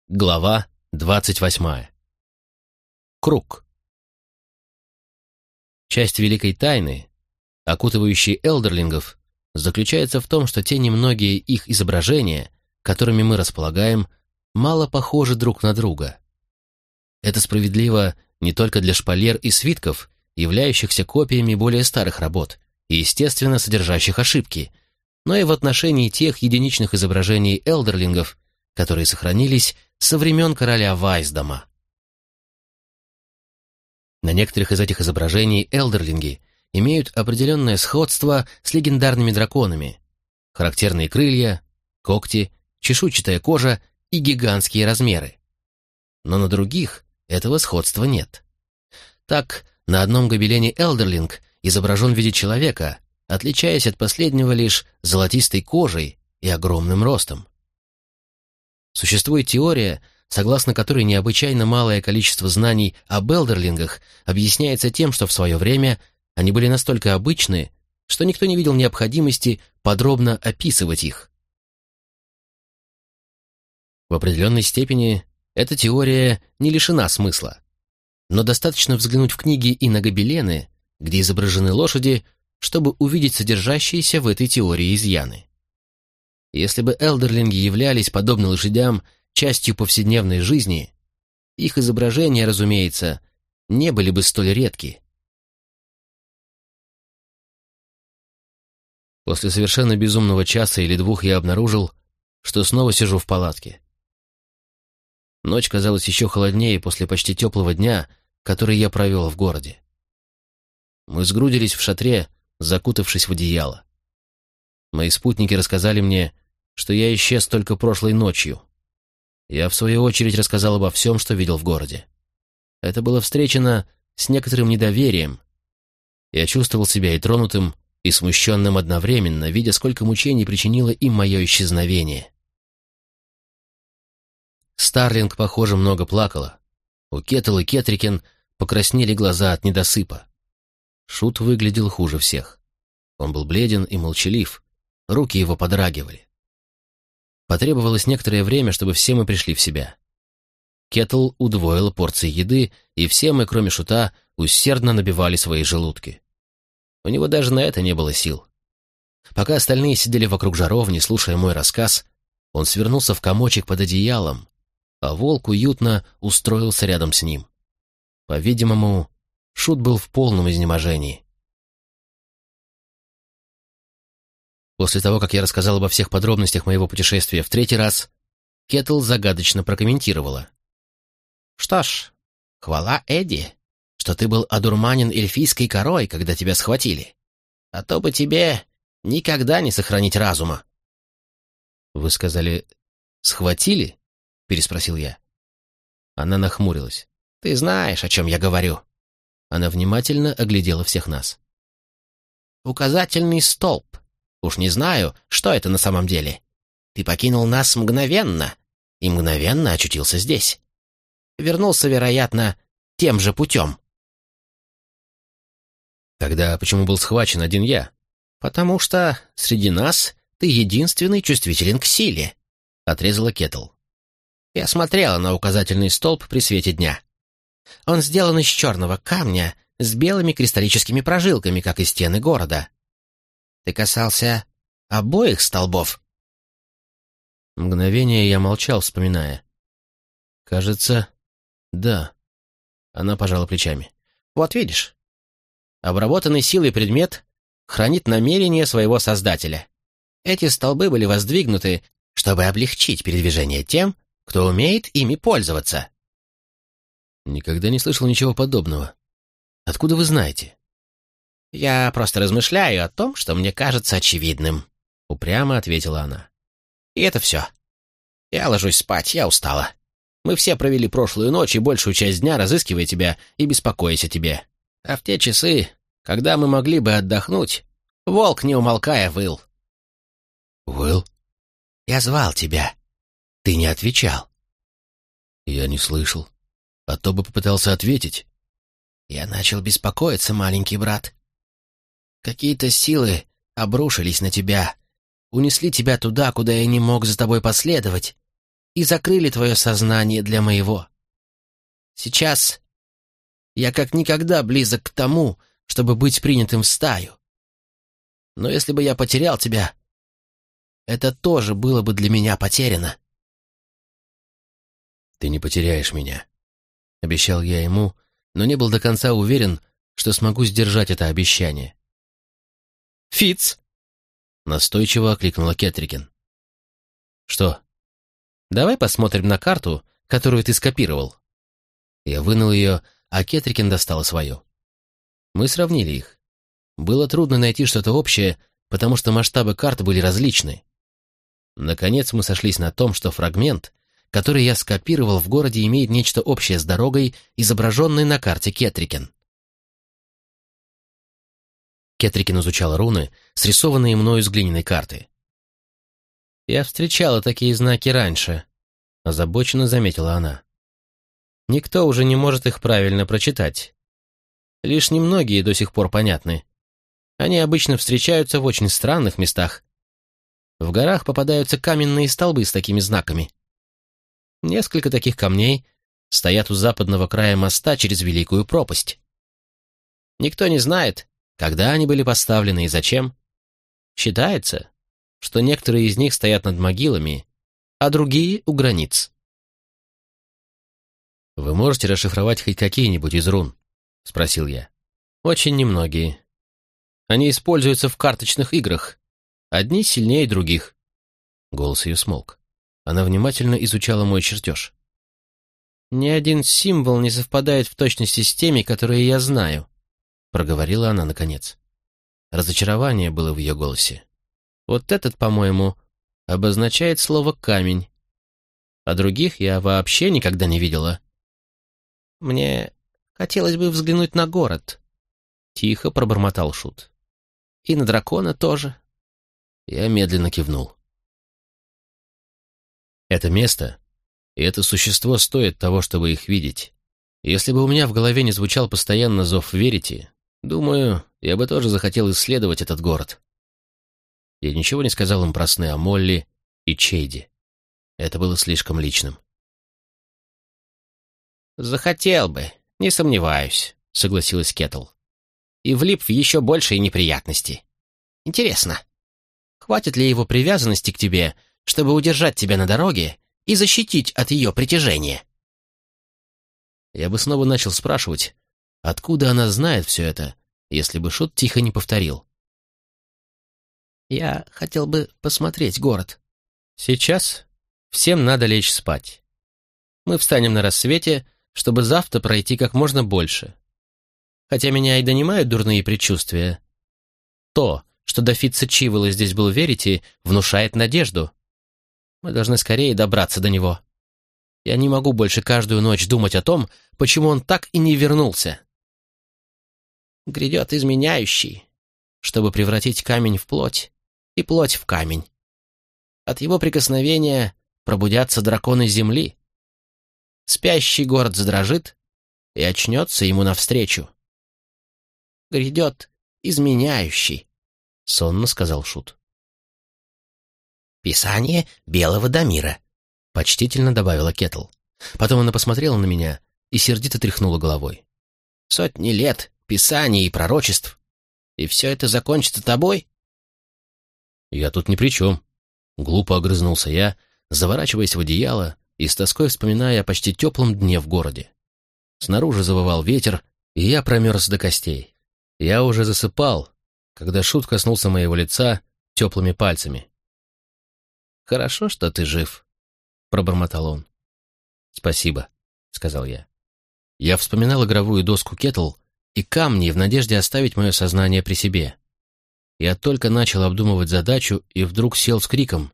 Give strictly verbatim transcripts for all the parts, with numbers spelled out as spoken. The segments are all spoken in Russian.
Глава двадцать восьмая. Круг. Часть великой тайны, окутывающей элдерлингов, заключается в том, что те немногие их изображения, которыми мы располагаем, мало похожи друг на друга. Это справедливо не только для шпалер и свитков, являющихся копиями более старых работ и, естественно, содержащих ошибки, но и в отношении тех единичных изображений элдерлингов, которые сохранились со времен короля Вайсдома. На некоторых из этих изображений элдерлинги имеют определенное сходство с легендарными драконами: характерные крылья, когти, чешуйчатая кожа и гигантские размеры. Но на других этого сходства нет. Так, на одном гобелене элдерлинг изображен в виде человека, отличаясь от последнего лишь золотистой кожей и огромным ростом. Существует теория, согласно которой необычайно малое количество знаний об элдерлингах объясняется тем, что в свое время они были настолько обычны, что никто не видел необходимости подробно описывать их. В определенной степени эта теория не лишена смысла, но достаточно взглянуть в книги и на гобелены, где изображены лошади, чтобы увидеть содержащиеся в этой теории изъяны. Если бы элдерлинги являлись, подобно лошадям, частью повседневной жизни, их изображения, разумеется, не были бы столь редки. После совершенно безумного часа или двух я обнаружил, что снова сижу в палатке. Ночь казалась еще холоднее после почти теплого дня, который я провел в городе. Мы сгрудились в шатре, закутавшись в одеяло. Мои спутники рассказали мне, что я исчез только прошлой ночью. Я, в свою очередь, рассказал обо всем, что видел в городе. Это было встречено с некоторым недоверием. Я чувствовал себя и тронутым, и смущенным одновременно, видя, сколько мучений причинило им мое исчезновение. Старлинг, похоже, много плакала. У Кетл и Кетрикен покраснели глаза от недосыпа. Шут выглядел хуже всех. Он был бледен и молчалив, руки его подрагивали. Потребовалось некоторое время, чтобы все мы пришли в себя. Кетл удвоила порции еды, и все мы, кроме Шута, усердно набивали свои желудки. У него даже на это не было сил. Пока остальные сидели вокруг жаровни, слушая мой рассказ, он свернулся в комочек под одеялом, а волк уютно устроился рядом с ним. По-видимому, Шут был в полном изнеможении. После того, как я рассказал обо всех подробностях моего путешествия в третий раз, Кетл загадочно прокомментировала. «Что ж, хвала Эдди, что ты был одурманен эльфийской корой, когда тебя схватили. А то бы тебе никогда не сохранить разума». «Вы сказали, схватили?» — переспросил я. Она нахмурилась. «Ты знаешь, о чем я говорю». Она внимательно оглядела всех нас. «Указательный столб. Уж не знаю, что это на самом деле. Ты покинул нас мгновенно и мгновенно очутился здесь. Вернулся, вероятно, тем же путем». «Тогда почему был схвачен один я?» «Потому что среди нас ты единственный чувствителен к силе», — отрезала Кетл. «Я смотрела на указательный столб при свете дня. Он сделан из черного камня с белыми кристаллическими прожилками, как и стены города. Ты касался обоих столбов?» Мгновение я молчал, вспоминая. «Кажется, да». Она пожала плечами. «Вот видишь, обработанный силой предмет хранит намерения своего создателя. Эти столбы были воздвигнуты, чтобы облегчить передвижение тем, кто умеет ими пользоваться». «Никогда не слышал ничего подобного. Откуда вы знаете?» «Я просто размышляю о том, что мне кажется очевидным», — упрямо ответила она. «И это все. Я ложусь спать, я устала. Мы все провели прошлую ночь и большую часть дня, разыскивая тебя и беспокоясь о тебе. А в те часы, когда мы могли бы отдохнуть, волк, не умолкая, выл». «Выл?» «Я звал тебя. Ты не отвечал». «Я не слышал. А то бы попытался ответить». «Я начал беспокоиться, маленький брат. Какие-то силы обрушились на тебя, унесли тебя туда, куда я не мог за тобой последовать, и закрыли твое сознание для моего. Сейчас я как никогда близок к тому, чтобы быть принятым в стаю. Но если бы я потерял тебя, это тоже было бы для меня потеряно. «Ты не потеряешь меня», — обещал я ему, но не был до конца уверен, что смогу сдержать это обещание. «Фитц!» — настойчиво окликнула Кеттрикин. «Что? Давай посмотрим на карту, которую ты скопировал». Я вынул ее, а Кеттрикин достала свою. Мы сравнили их. Было трудно найти что-то общее, потому что масштабы карт были различны. Наконец мы сошлись на том, что фрагмент, который я скопировал в городе, имеет нечто общее с дорогой, изображенной на карте Кеттрикин. Кеттрикин изучала руны, срисованные мною с глиняной карты. «Я встречала такие знаки раньше», — озабоченно заметила она. «Никто уже не может их правильно прочитать. Лишь немногие до сих пор понятны. Они обычно встречаются в очень странных местах. В горах попадаются каменные столбы с такими знаками. Несколько таких камней стоят у западного края моста через Великую пропасть. Никто не знает, когда они были поставлены и зачем. Считается, что некоторые из них стоят над могилами, а другие — у границ». «Вы можете расшифровать хоть какие-нибудь из рун?» — спросил я. «Очень немногие. Они используются в карточных играх. Одни сильнее других». Голос ее смолк. Она внимательно изучала мой чертеж. «Ни один символ не совпадает в точности с теми, которые я знаю», — проговорила она наконец. Разочарование было в ее голосе. «Вот этот, по-моему, обозначает слово «камень», а других я вообще никогда не видела». «Мне хотелось бы взглянуть на город», — тихо пробормотал Шут. «И на дракона тоже». Я медленно кивнул. Это место и это существо стоит того, чтобы их видеть. Если бы у меня в голове не звучал постоянно зов Верити, думаю, я бы тоже захотел исследовать этот город. Я ничего не сказал им про сны о Молли и Чейди. Это было слишком личным. «Захотел бы, не сомневаюсь», — согласилась Кеттл. «И влип в еще большие неприятности. Интересно, хватит ли его привязанности к тебе, чтобы удержать тебя на дороге и защитить от ее притяжения?» Я бы снова начал спрашивать, откуда она знает все это, если бы Шут тихо не повторил. «Я хотел бы посмотреть город. Сейчас всем надо лечь спать. Мы встанем на рассвете, чтобы завтра пройти как можно больше. Хотя меня и донимают дурные предчувствия. То, что до Фитца Чивола здесь был Верити, внушает надежду. Мы должны скорее добраться до него. Я не могу больше каждую ночь думать о том, почему он так и не вернулся. Грядет изменяющий, чтобы превратить камень в плоть и плоть в камень. От его прикосновения пробудятся драконы земли. Спящий город задрожит и очнется ему навстречу. «Грядет изменяющий», — сонно сказал Шут. «Писание Белого Дамира», — почтительно добавила Кеттл. Потом она посмотрела на меня и сердито тряхнула головой. «Сотни лет писаний и пророчеств, и все это закончится тобой?» «Я тут ни при чем», — глупо огрызнулся я, заворачиваясь в одеяло и с тоской вспоминая о почти теплом дне в городе. Снаружи завывал ветер, и я промерз до костей. Я уже засыпал, когда Шут коснулся моего лица теплыми пальцами. «Хорошо, что ты жив», — пробормотал он. «Спасибо», — сказал я. Я вспоминал игровую доску Кеттл и камни в надежде оставить мое сознание при себе. Я только начал обдумывать задачу и вдруг сел с криком.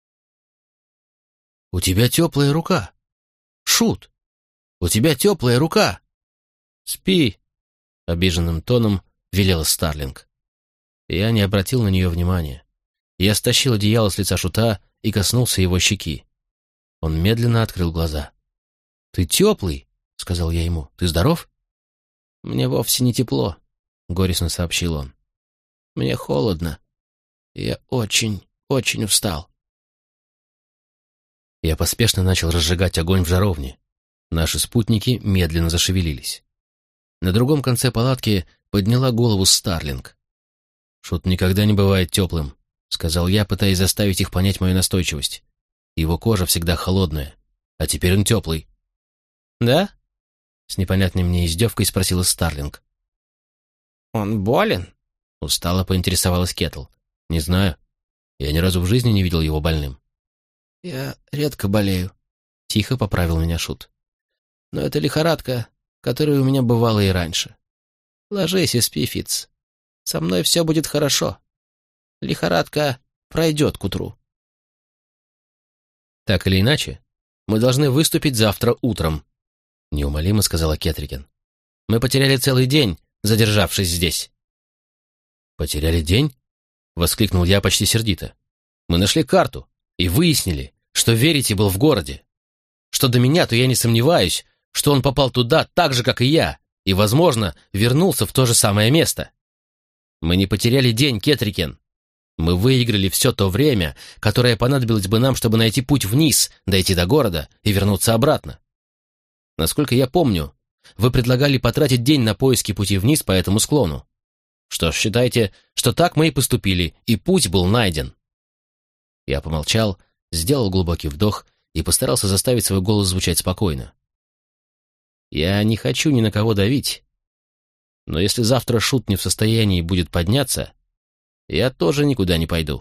«У тебя теплая рука! Шут! У тебя теплая рука!» «Спи!» — обиженным тоном велела Старлинг. Я не обратил на нее внимания. Я стащил одеяло с лица Шута и коснулся его щеки. Он медленно открыл глаза. «Ты теплый?» — сказал я ему. «Ты здоров?» «Мне вовсе не тепло», — горестно сообщил он. «Мне холодно. Я очень, очень устал». Я поспешно начал разжигать огонь в жаровне. Наши спутники медленно зашевелились. На другом конце палатки подняла голову Старлинг. «Шут никогда не бывает теплым», — сказал я, пытаясь заставить их понять мою настойчивость. «Его кожа всегда холодная, а теперь он теплый». «Да?» — с непонятной мне издевкой спросила Старлинг. «Он болен?» — устало поинтересовалась Кетл. «Не знаю. Я ни разу в жизни не видел его больным». «Я редко болею», — тихо поправил меня Шут. «Но это лихорадка, которая у меня бывала и раньше. Ложись и спи, Фитц. Со мной все будет хорошо. Лихорадка пройдет к утру». «Так или иначе, мы должны выступить завтра утром», — неумолимо сказала Кетрикен. «Мы потеряли целый день, задержавшись здесь». «Потеряли день?» — воскликнул я почти сердито. «Мы нашли карту и выяснили, что Верити был в городе. Что до меня, то я не сомневаюсь, что он попал туда так же, как и я, и, возможно, вернулся в то же самое место. Мы не потеряли день, Кетрикен. Мы выиграли все то время, которое понадобилось бы нам, чтобы найти путь вниз, дойти до города и вернуться обратно. Насколько я помню, вы предлагали потратить день на поиски пути вниз по этому склону. Что ж, считайте, что так мы и поступили, и путь был найден». Я помолчал, сделал глубокий вдох и постарался заставить свой голос звучать спокойно. «Я не хочу ни на кого давить, но если завтра Шут не в состоянии будет подняться, я тоже никуда не пойду».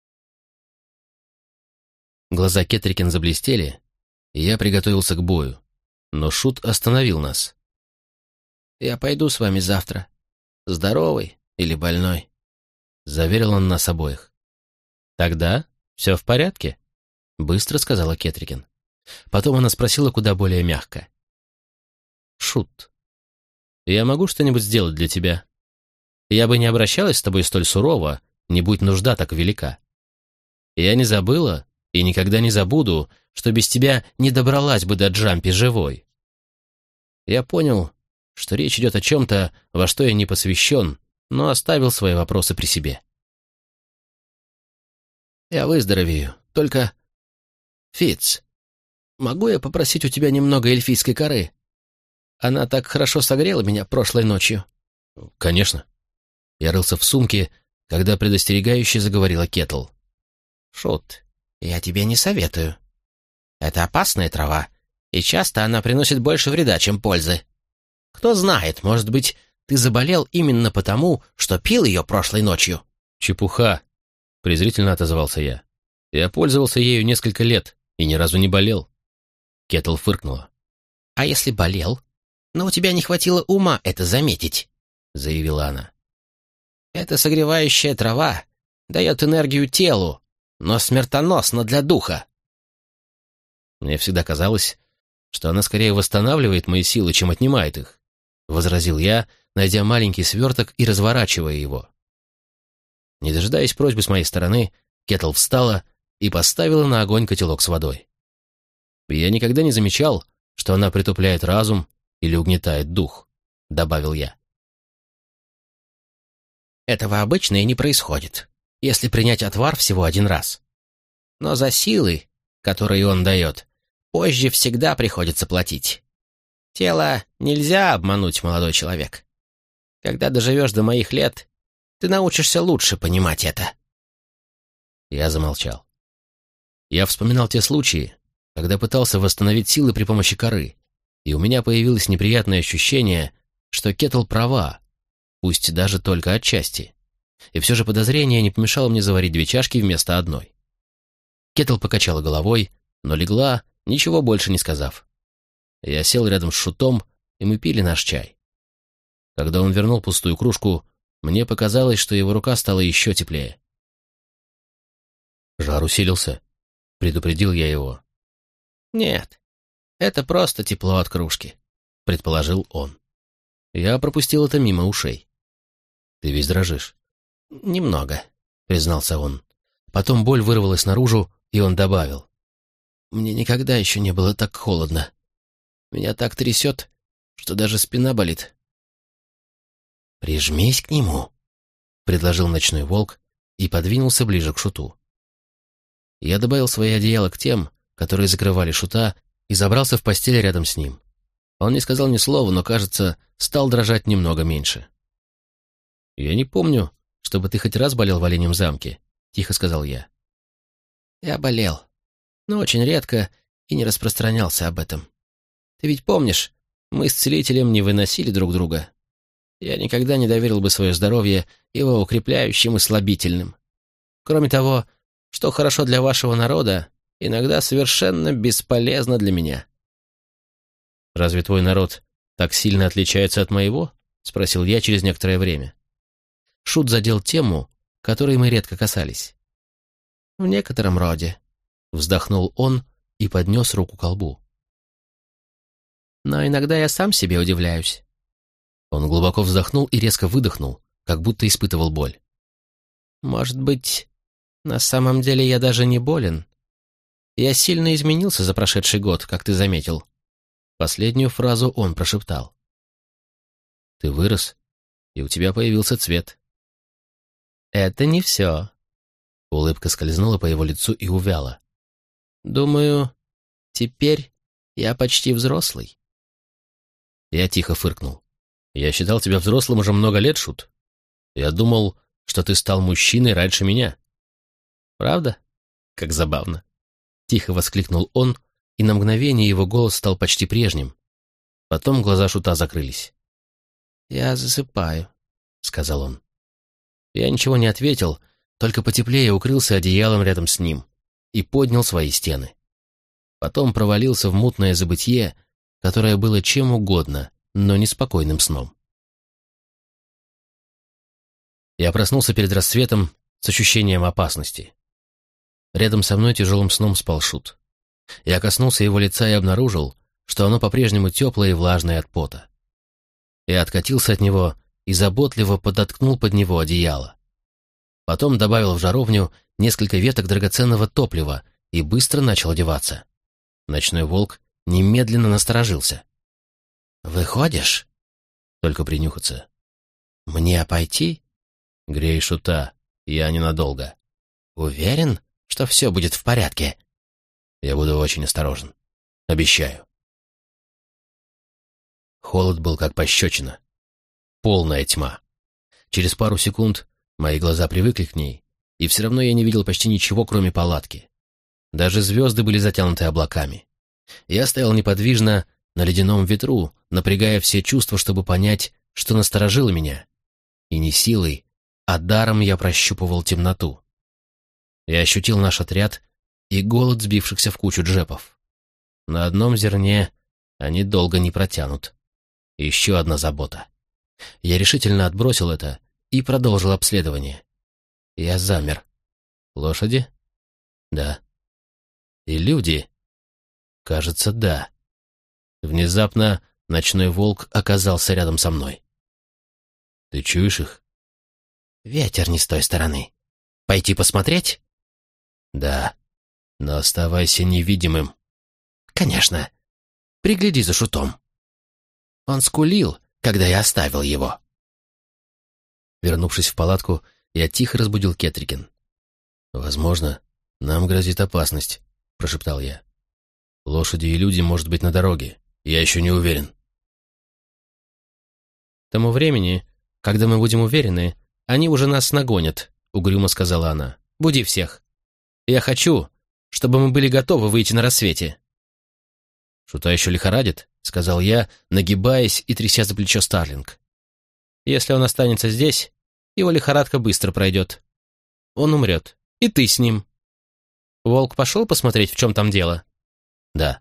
Глаза Кетрикен заблестели, и я приготовился к бою, но Шут остановил нас. «Я пойду с вами завтра, здоровый или больной», — заверил он нас обоих. «Тогда все в порядке», — быстро сказала Кетрикен. Потом она спросила куда более мягко. «Шут, я могу что-нибудь сделать для тебя? Я бы не обращалась с тобой столь сурово, не будь нужда так велика. Я не забыла и никогда не забуду, что без тебя не добралась бы до Джампи живой». Я понял, что речь идет о чем-то, во что я не посвящен, но оставил свои вопросы при себе. «Я выздоровею, только... Фитц, могу я попросить у тебя немного эльфийской коры? Она так хорошо согрела меня прошлой ночью». «Конечно». Я рылся в сумке, когда предостерегающе заговорила Кетл. «Шут, я тебе не советую. Это опасная трава, и часто она приносит больше вреда, чем пользы. Кто знает, может быть, ты заболел именно потому, что пил ее прошлой ночью». «Чепуха», — презрительно отозвался я. «Я пользовался ею несколько лет и ни разу не болел». Кетл фыркнула. «А если болел, но у тебя не хватило ума это заметить», — заявила она. «Эта согревающая трава дает энергию телу, но смертоносна для духа». «Мне всегда казалось, что она скорее восстанавливает мои силы, чем отнимает их», — возразил я, найдя маленький сверток и разворачивая его. Не дожидаясь просьбы с моей стороны, Кетл встала и поставила на огонь котелок с водой. «Я никогда не замечал, что она притупляет разум или угнетает дух», — добавил я. «Этого обычно и не происходит, если принять отвар всего один раз. Но за силы, которые он дает, позже всегда приходится платить. Тело нельзя обмануть, молодой человек. Когда доживешь до моих лет, ты научишься лучше понимать это». Я замолчал. Я вспоминал те случаи, когда пытался восстановить силы при помощи коры, и у меня появилось неприятное ощущение, что Кетл права, пусть даже только отчасти. И все же подозрение не помешало мне заварить две чашки вместо одной. Кетл покачала головой, но легла, ничего больше не сказав. Я сел рядом с Шутом, и мы пили наш чай. Когда он вернул пустую кружку, мне показалось, что его рука стала еще теплее. «Жар усилился», — предупредил я его. «Нет, это просто тепло от кружки», — предположил он. Я пропустил это мимо ушей. «Ты весь дрожишь». «Немного», — признался он. Потом боль вырвалась наружу, и он добавил. «Мне никогда еще не было так холодно. Меня так трясет, что даже спина болит». «Прижмись к нему», — предложил ночной волк и подвинулся ближе к Шуту. Я добавил свои одеяла к тем, которые закрывали Шута, и забрался в постель рядом с ним. Он не сказал ни слова, но, кажется, стал дрожать немного меньше. «Я не помню, чтобы ты хоть раз болел в Оленьем замке», — тихо сказал я. «Я болел, но очень редко и не распространялся об этом. Ты ведь помнишь, мы с целителем не выносили друг друга. Я никогда не доверил бы свое здоровье его укрепляющим и слабительным. Кроме того, что хорошо для вашего народа, иногда совершенно бесполезно для меня». «Разве твой народ так сильно отличается от моего?» — спросил я через некоторое время. Шут задел тему, которой мы редко касались. «В некотором роде», — вздохнул он и поднес руку к колбу. «Но иногда я сам себе удивляюсь». Он глубоко вздохнул и резко выдохнул, как будто испытывал боль. «Может быть, на самом деле я даже не болен. Я сильно изменился за прошедший год, как ты заметил». Последнюю фразу он прошептал. «Ты вырос, и у тебя появился цвет». «Это не все». Улыбка скользнула по его лицу и увяла. «Думаю, теперь я почти взрослый». Я тихо фыркнул. «Я считал тебя взрослым уже много лет, Шут. Я думал, что ты стал мужчиной раньше меня». «Правда? Как забавно». Тихо воскликнул он, и на мгновение его голос стал почти прежним. Потом глаза Шута закрылись. «Я засыпаю», — сказал он. Я ничего не ответил, только потеплее укрылся одеялом рядом с ним и поднял свои стены. Потом провалился в мутное забытье, которое было чем угодно, но не спокойным сном. Я проснулся перед рассветом с ощущением опасности. Рядом со мной тяжелым сном спал Шут. Я коснулся его лица и обнаружил, что оно по-прежнему теплое и влажное от пота. Я откатился от него и заботливо подоткнул под него одеяло. Потом добавил в жаровню несколько веток драгоценного топлива и быстро начал одеваться. Ночной волк немедленно насторожился. «Выходишь?» «Только принюхаться». «Мне пойти?» «Грей Шута, я ненадолго». «Уверен, что все будет в порядке?» «Я буду очень осторожен. Обещаю». Холод был как пощечина. Полная тьма. Через пару секунд мои глаза привыкли к ней, и все равно я не видел почти ничего, кроме палатки. Даже звезды были затянуты облаками. Я стоял неподвижно на ледяном ветру, напрягая все чувства, чтобы понять, что насторожило меня. И не силой, а даром я прощупывал темноту. Я ощутил наш отряд и голод сбившихся в кучу джепов. На одном зерне они долго не протянут. Еще одна забота. Я решительно отбросил это и продолжил обследование. Я замер. Лошади? Да. И люди? Кажется, да. Внезапно ночной волк оказался рядом со мной. Ты чуешь их? Ветер не с той стороны. Пойти посмотреть? Да. Но оставайся невидимым. Конечно. Пригляди за Шутом. Он скулил, когда я оставил его. Вернувшись в палатку, я тихо разбудил Кетрикен. «Возможно, нам грозит опасность», — прошептал я. «Лошади и люди, может быть, на дороге. Я еще не уверен». «К тому времени, когда мы будем уверены, они уже нас нагонят», — угрюмо сказала она. «Буди всех. Я хочу, чтобы мы были готовы выйти на рассвете». «Шута еще лихорадит», — сказал я, нагибаясь и тряся за плечо Старлинг. «Если он останется здесь, его лихорадка быстро пройдет. Он умрет, и ты с ним. Волк пошел посмотреть, в чем там дело?» «Да».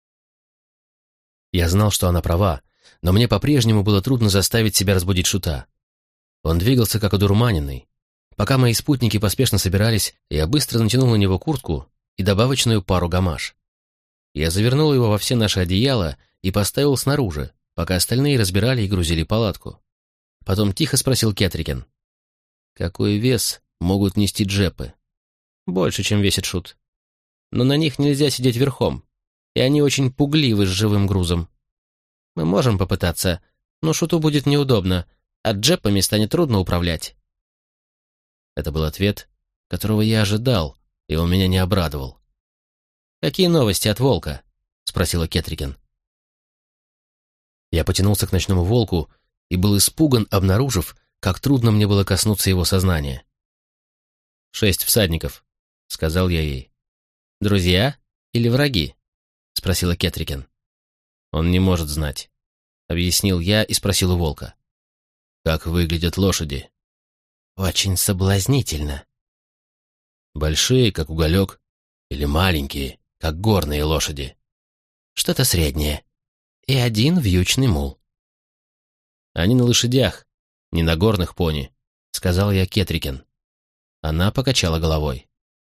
Я знал, что она права, но мне по-прежнему было трудно заставить себя разбудить Шута. Он двигался как одурманенный. Пока мои спутники поспешно собирались, я быстро натянул на него куртку и добавочную пару гамаш. Я завернул его во все наши одеяла и поставил снаружи, пока остальные разбирали и грузили палатку. Потом тихо спросил Кетрикен. «Какой вес могут нести джепы?» «Больше, чем весит Шут. Но на них нельзя сидеть верхом, и они очень пугливы с живым грузом. Мы можем попытаться, но Шуту будет неудобно, а джепами станет трудно управлять». Это был ответ, которого я ожидал, и он меня не обрадовал. «Какие новости от волка?» — спросила Кетрикен. Я потянулся к ночному волку и был испуган, обнаружив, как трудно мне было коснуться его сознания. «Шесть всадников», — сказал я ей. «Друзья или враги?» — спросила Кетрикен. «Он не может знать», — объяснил я и спросил у волка. «Как выглядят лошади?» «Очень соблазнительно». «Большие, как уголек, или маленькие, как горные лошади?» «Что-то среднее. И один вьючный мул». «Они на лошадях, не на горных пони», — сказал я Кетрикен. Она покачала головой.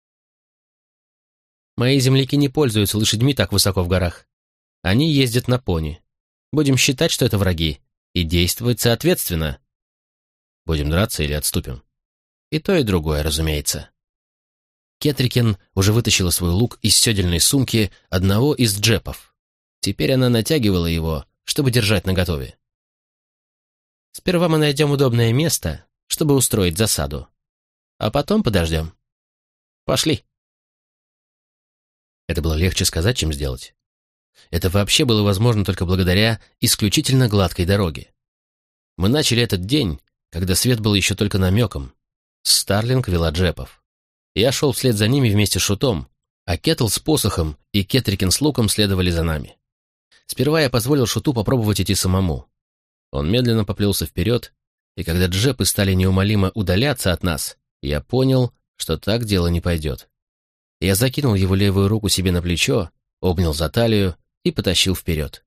«Мои земляки не пользуются лошадьми так высоко в горах. Они ездят на пони. Будем считать, что это враги, и действовать соответственно». «Будем драться или отступим?» «И то, и другое, разумеется». Кетрикен уже вытащила свой лук из седельной сумки одного из джепов. Теперь она натягивала его, чтобы держать наготове. «Сперва мы найдем удобное место, чтобы устроить засаду. А потом подождем. Пошли». Это было легче сказать, чем сделать. Это вообще было возможно только благодаря исключительно гладкой дороге. Мы начали этот день, когда свет был еще только намеком. Старлинг вела джепов. Я шел вслед за ними вместе с Шутом, а Кетл с посохом и Кетрикен с луком следовали за нами. Сперва я позволил Шуту попробовать идти самому. Он медленно поплелся вперед, и когда джепы стали неумолимо удаляться от нас, я понял, что так дело не пойдет. Я закинул его левую руку себе на плечо, обнял за талию и потащил вперед.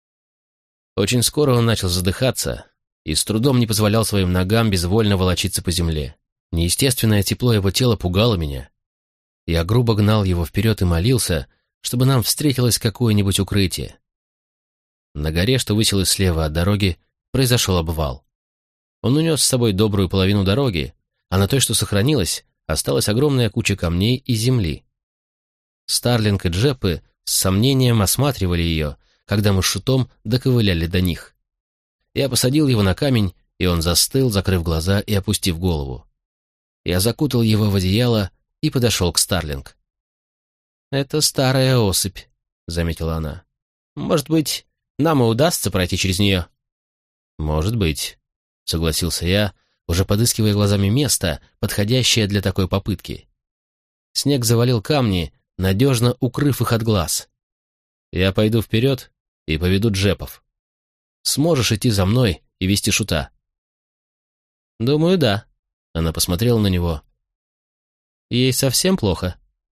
Очень скоро он начал задыхаться и с трудом не позволял своим ногам безвольно волочиться по земле. Неестественное тепло его тела пугало меня. Я грубо гнал его вперед и молился, чтобы нам встретилось какое-нибудь укрытие. На горе, что высилась слева от дороги, произошел обвал. Он унес с собой добрую половину дороги, а на той, что сохранилась, осталась огромная куча камней и земли. Старлинг и джепы с сомнением осматривали ее, когда мы с Шутом доковыляли до них. Я посадил его на камень, и он застыл, закрыв глаза и опустив голову. Я закутал его в одеяло и подошел к Старлинг. «Это старая особь», — заметила она. «Может быть, нам и удастся пройти через нее?» «Может быть», — согласился я, уже подыскивая глазами место, подходящее для такой попытки. Снег завалил камни, надежно укрыв их от глаз. «Я пойду вперед и поведу джепов. Сможешь идти за мной и вести Шута?» «Думаю, да». Она посмотрела на него. «Ей совсем плохо?»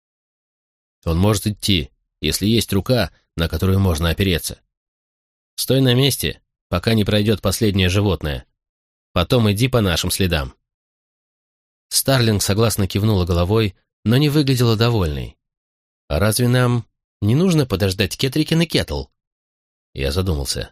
«Он может идти, если есть рука, на которую можно опереться. Стой на месте, пока не пройдет последнее животное. Потом иди по нашим следам». Старлинг согласно кивнула головой, но не выглядела довольной. «А разве нам не нужно подождать Кетрикен и Кетл?» Я задумался.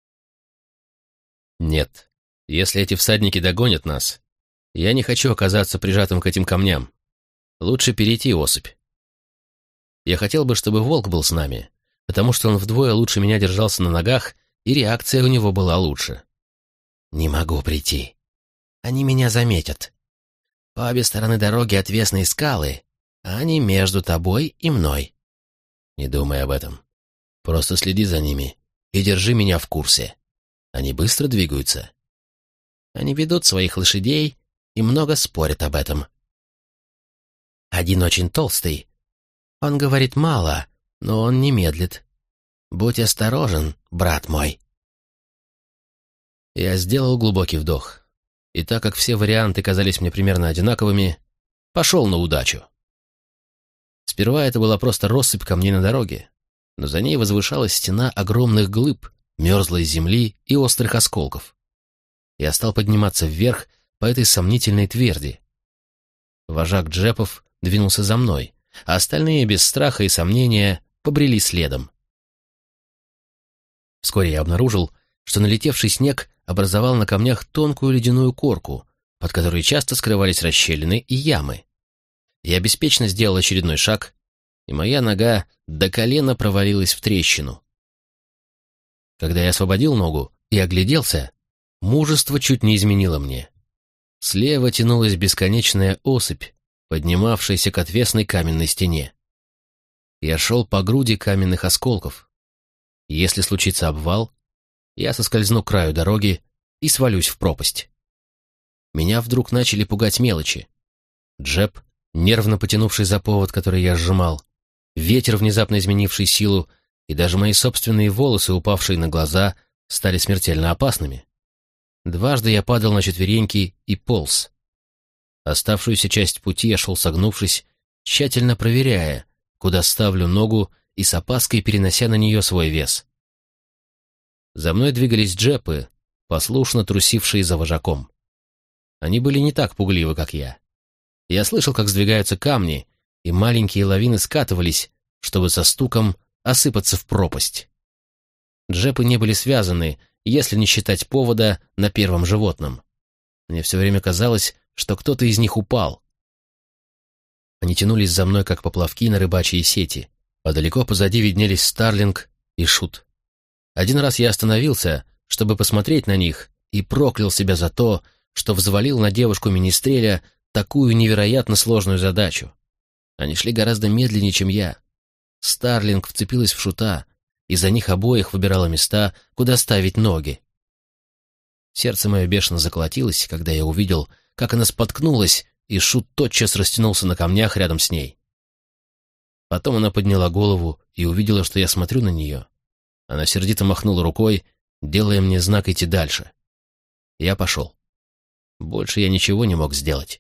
«Нет, если эти всадники догонят нас, я не хочу оказаться прижатым к этим камням. Лучше перейти осыпь. Я хотел бы, чтобы волк был с нами, потому что он вдвое лучше меня держался на ногах, и реакция у него была лучше». «Не могу прийти. Они меня заметят. По обе стороны дороги отвесные скалы, а они между тобой и мной». «Не думай об этом. Просто следи за ними и держи меня в курсе. Они быстро двигаются». «Они ведут своих лошадей и много спорят об этом. Один очень толстый. Он говорит мало, но он не медлит. Будь осторожен, брат мой». Я сделал глубокий вдох, и так как все варианты казались мне примерно одинаковыми, пошел на удачу. Сперва это была просто россыпь камней на дороге, но за ней возвышалась стена огромных глыб, мерзлой земли и острых осколков. Я стал подниматься вверх по этой сомнительной тверди. Вожак джепов двинулся за мной, а остальные без страха и сомнения побрели следом. Вскоре я обнаружил, что налетевший снег образовал на камнях тонкую ледяную корку, под которой часто скрывались расщелины и ямы. Я беспечно сделал очередной шаг, и моя нога до колена провалилась в трещину. Когда я освободил ногу и огляделся, мужество чуть не изменило мне. Слева тянулась бесконечная осыпь, поднимавшаяся к отвесной каменной стене. Я шел по груди каменных осколков. Если случится обвал, я соскользну к краю дороги и свалюсь в пропасть. Меня вдруг начали пугать мелочи. Джеб, нервно потянувший за повод, который я сжимал, ветер, внезапно изменивший силу, и даже мои собственные волосы, упавшие на глаза, стали смертельно опасными. Дважды я падал на четвереньки и полз. Оставшуюся часть пути я шел согнувшись, тщательно проверяя, куда ставлю ногу и с опаской перенося на нее свой вес. За мной двигались джепы, послушно трусившие за вожаком. Они были не так пугливы, как я. Я слышал, как сдвигаются камни, и маленькие лавины скатывались, чтобы со стуком осыпаться в пропасть. Джепы не были связаны, если не считать повода на первом животном. Мне все время казалось, что кто-то из них упал. Они тянулись за мной, как поплавки на рыбачьей сети, а далеко позади виднелись Старлинг и Шут. Один раз я остановился, чтобы посмотреть на них, и проклял себя за то, что взвалил на девушку Министреля такую невероятно сложную задачу. Они шли гораздо медленнее, чем я. Старлинг вцепилась в Шута, и за них обоих выбирала места, куда ставить ноги. Сердце мое бешено заколотилось, когда я увидел, как она споткнулась, и Шут тотчас растянулся на камнях рядом с ней. Потом она подняла голову и увидела, что я смотрю на нее. Она сердито махнула рукой, делая мне знак идти дальше. Я пошел. Больше я ничего не мог сделать.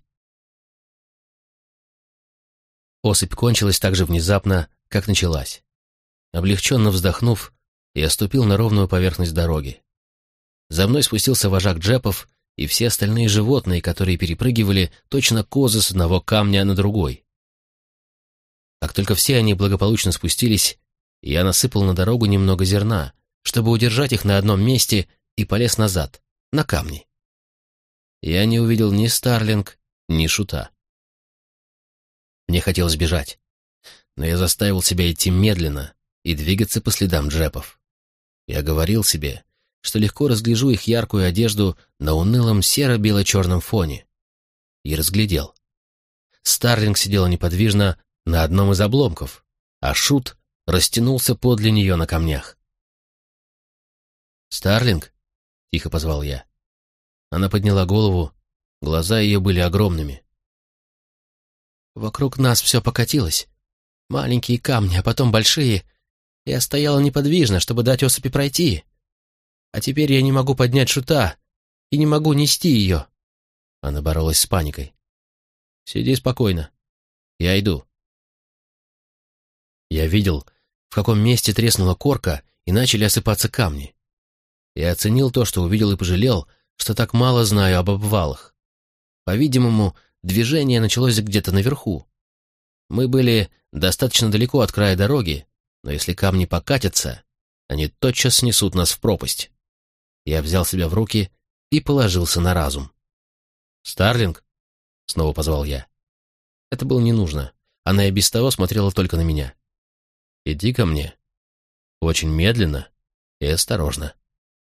Осыпь кончилась так же внезапно, как началась. Облегченно вздохнув, я ступил на ровную поверхность дороги. За мной спустился вожак джепов и все остальные животные, которые перепрыгивали точно козы с одного камня на другой. Как только все они благополучно спустились, я насыпал на дорогу немного зерна, чтобы удержать их на одном месте, и полез назад, на камни. Я не увидел ни Старлинг, ни Шута. Мне хотелось бежать, но я заставил себя идти медленно и двигаться по следам джепов. Я говорил себе, что легко разгляжу их яркую одежду на унылом серо-бело-черном фоне. И разглядел. Старлинг сидела неподвижно на одном из обломков, а Шут растянулся подле нее на камнях. «Старлинг?» — тихо позвал я. Она подняла голову, глаза ее были огромными. «Вокруг нас все покатилось. Маленькие камни, а потом большие. Я стояла неподвижно, чтобы дать особи пройти. А теперь я не могу поднять Шута и не могу нести ее». Она боролась с паникой. «Сиди спокойно. Я иду». Я видел, в каком месте треснула корка и начали осыпаться камни. Я оценил то, что увидел, и пожалел, что так мало знаю об обвалах. По-видимому, движение началось где-то наверху. Мы были достаточно далеко от края дороги, но если камни покатятся, они тотчас снесут нас в пропасть. Я взял себя в руки и положился на разум. «Старлинг?» — снова позвал я. Это было не нужно. Она и без того смотрела только на меня. «Иди ко мне. Очень медленно и осторожно».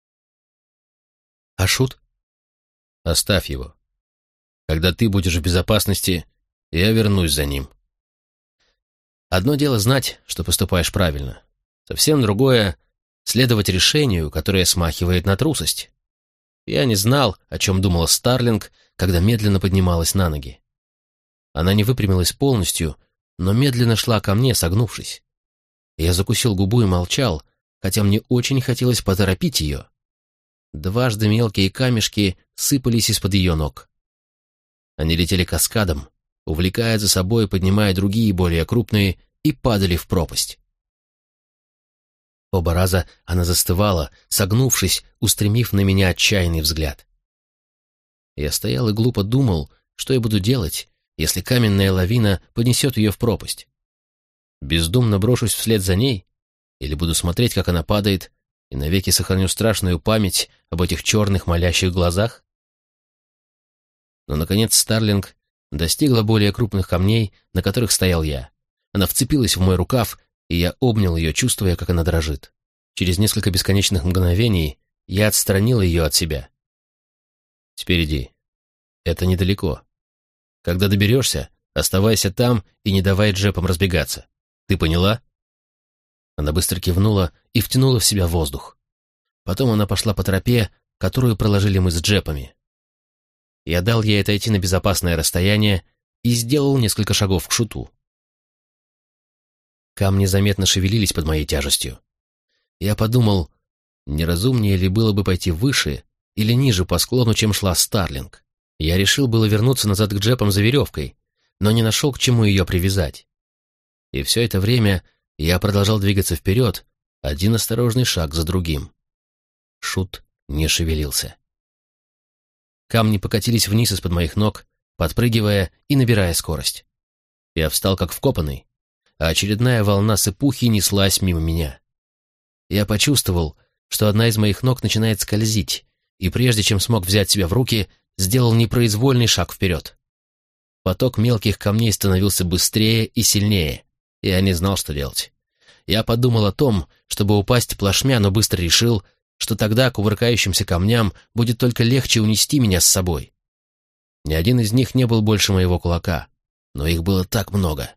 «А Шут?» «Оставь его. Когда ты будешь в безопасности, я вернусь за ним». Одно дело знать, что поступаешь правильно. Совсем другое — следовать решению, которое смахивает на трусость. Я не знал, о чем думала Старлинг, когда медленно поднималась на ноги. Она не выпрямилась полностью, но медленно шла ко мне, согнувшись. Я закусил губу и молчал, хотя мне очень хотелось поторопить ее. Дважды мелкие камешки сыпались из-под ее ног. Они летели каскадом, увлекая за собой, поднимая другие, более крупные, и падали в пропасть. Оба раза она застывала, согнувшись, устремив на меня отчаянный взгляд. Я стоял и глупо думал, что я буду делать, если каменная лавина понесет ее в пропасть. Бездумно брошусь вслед за ней, или буду смотреть, как она падает, и навеки сохраню страшную память об этих черных молящих глазах? Но, наконец, Старлинг достигла более крупных камней, на которых стоял я. Она вцепилась в мой рукав, и я обнял ее, чувствуя, как она дрожит. Через несколько бесконечных мгновений я отстранил ее от себя. «Теперь иди. Это недалеко. Когда доберешься, оставайся там и не давай джепам разбегаться. Ты поняла?» Она быстро кивнула и втянула в себя воздух. Потом она пошла по тропе, которую проложили мы с джепами. Я дал ей отойти на безопасное расстояние и сделал несколько шагов к шуту. Камни заметно шевелились под моей тяжестью. Я подумал, неразумнее ли было бы пойти выше или ниже по склону, чем шла Старлинг. Я решил было вернуться назад к джепам за веревкой, но не нашел, к чему ее привязать. И все это время я продолжал двигаться вперед, один осторожный шаг за другим. Шут не шевелился. Камни покатились вниз из-под моих ног, подпрыгивая и набирая скорость. Я встал как вкопанный, а очередная волна сыпухи неслась мимо меня. Я почувствовал, что одна из моих ног начинает скользить, и прежде чем смог взять себя в руки, сделал непроизвольный шаг вперед. Поток мелких камней становился быстрее и сильнее. Я не знал, что делать. Я подумал о том, чтобы упасть плашмя, но быстро решил, что тогда кувыркающимся камням будет только легче унести меня с собой. Ни один из них не был больше моего кулака, но их было так много.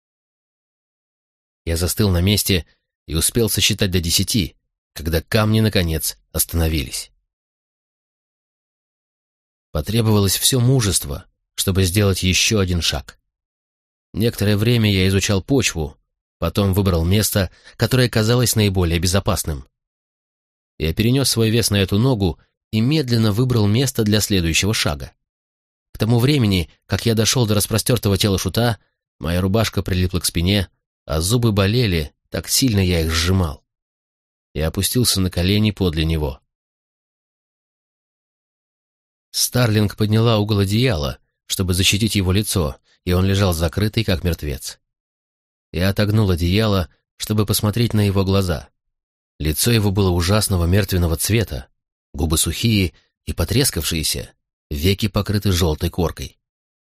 Я застыл на месте и успел сосчитать до десяти, когда камни, наконец, остановились. Потребовалось все мужество, чтобы сделать еще один шаг. Некоторое время я изучал почву, потом выбрал место, которое казалось наиболее безопасным. Я перенес свой вес на эту ногу и медленно выбрал место для следующего шага. К тому времени, как я дошел до распростертого тела шута, моя рубашка прилипла к спине, а зубы болели, так сильно я их сжимал. Я опустился на колени подле него. Старлинг подняла угол одеяла, чтобы защитить его лицо, и он лежал закрытый, как мертвец. Я отогнул одеяло, чтобы посмотреть на его глаза. Лицо его было ужасного мертвенного цвета, губы сухие и потрескавшиеся, веки покрыты желтой коркой.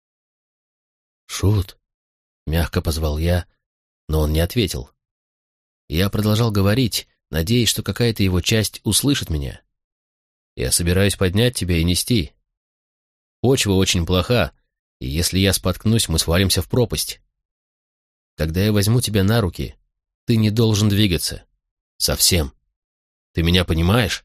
«Шут!» — мягко позвал я, но он не ответил. Я продолжал говорить, надеясь, что какая-то его часть услышит меня. «Я собираюсь поднять тебя и нести. Почва очень плоха, и если я споткнусь, мы свалимся в пропасть. Когда я возьму тебя на руки, ты не должен двигаться. Совсем. Ты меня понимаешь?»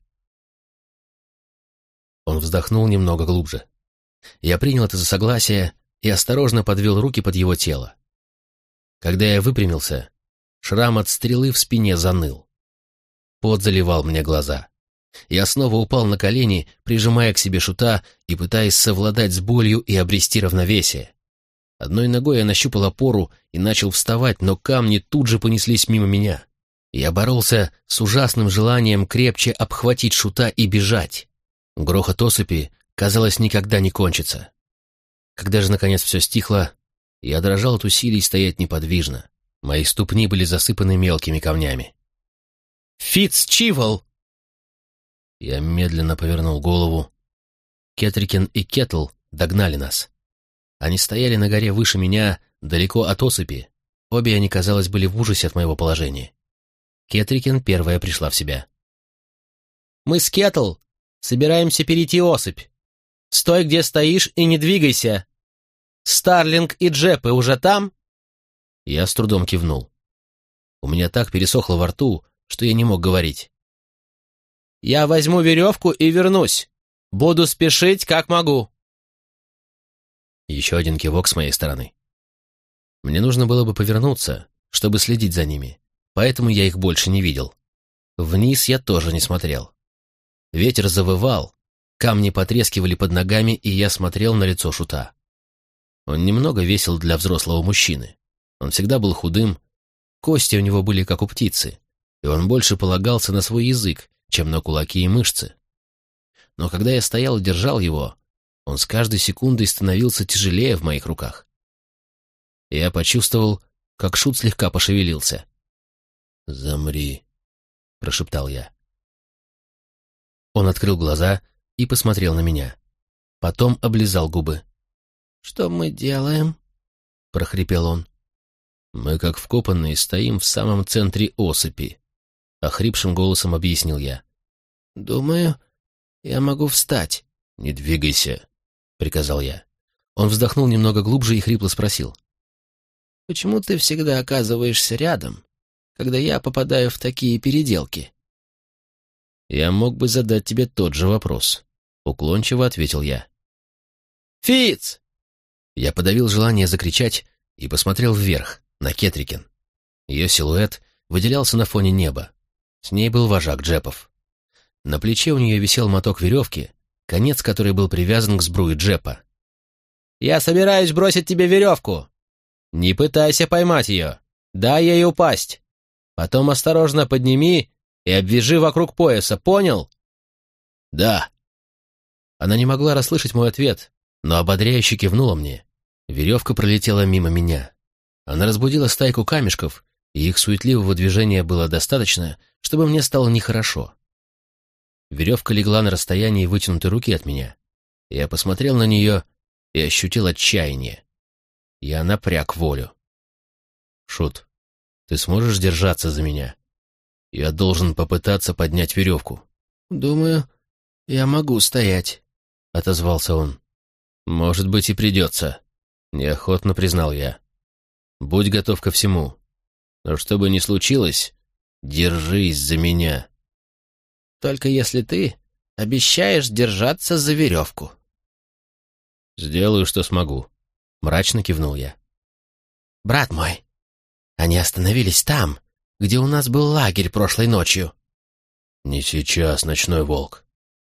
Он вздохнул немного глубже. Я принял это за согласие и осторожно подвел руки под его тело. Когда я выпрямился, шрам от стрелы в спине заныл. Пот заливал мне глаза. Я снова упал на колени, прижимая к себе шута и пытаясь совладать с болью и обрести равновесие. Одной ногой я нащупал опору и начал вставать, но камни тут же понеслись мимо меня. Я боролся с ужасным желанием крепче обхватить шута и бежать. Грохот осыпи, казалось, никогда не кончится. Когда же, наконец, все стихло, я дрожал от усилий стоять неподвижно. Мои ступни были засыпаны мелкими камнями. «Фитцчивол!» Я медленно повернул голову. Кетрикен и Кетл догнали нас. Они стояли на горе выше меня, далеко от осыпи. Обе они, казалось, были в ужасе от моего положения. Кетрикен первая пришла в себя. «Мы с Кетл собираемся перейти осыпь. Стой, где стоишь, и не двигайся. Старлинг и Джепы уже там?» Я с трудом кивнул. У меня так пересохло во рту, что я не мог говорить. «Я возьму веревку и вернусь. Буду спешить, как могу». Еще один кивок с моей стороны. Мне нужно было бы повернуться, чтобы следить за ними, поэтому я их больше не видел. Вниз я тоже не смотрел. Ветер завывал, камни потрескивали под ногами, и я смотрел на лицо шута. Он немного весил для взрослого мужчины. Он всегда был худым, кости у него были как у птицы, и он больше полагался на свой язык, чем на кулаки и мышцы. Но когда я стоял и держал его, он с каждой секундой становился тяжелее в моих руках. Я почувствовал, как шут слегка пошевелился. «Замри», — прошептал я. Он открыл глаза и посмотрел на меня. Потом облизал губы. «Что мы делаем?» — прохрипел он. «Мы, как вкопанные, стоим в самом центре осыпи», — охрипшим голосом объяснил я. «Думаю, я могу встать». «Не двигайся», — приказал я. Он вздохнул немного глубже и хрипло спросил. «Почему ты всегда оказываешься рядом, когда я попадаю в такие переделки?» «Я мог бы задать тебе тот же вопрос», — уклончиво ответил я. «Фиц!» Я подавил желание закричать и посмотрел вверх, на Кетрикен. Ее силуэт выделялся на фоне неба. С ней был вожак джепов. На плече у нее висел моток веревки, конец которой был привязан к сбруе джепа. «Я собираюсь бросить тебе веревку. Не пытайся поймать ее. Дай ей упасть. Потом осторожно подними и обвяжи вокруг пояса, понял?» «Да». Она не могла расслышать мой ответ, но ободряюще кивнула мне. Веревка пролетела мимо меня. Она разбудила стайку камешков, и их суетливого движения было достаточно, чтобы мне стало нехорошо. Веревка легла на расстоянии вытянутой руки от меня. Я посмотрел на нее и ощутил отчаяние. Я напряг волю. «Шут, ты сможешь держаться за меня? Я должен попытаться поднять веревку». «Думаю, я могу стоять», — отозвался он. «Может быть, и придется», — неохотно признал я. «Будь готов ко всему. Но что бы ни случилось, держись за меня». «Только если ты обещаешь держаться за веревку». «Сделаю, что смогу», — мрачно кивнул я. «Брат мой, они остановились там, где у нас был лагерь прошлой ночью». «Не сейчас, ночной волк».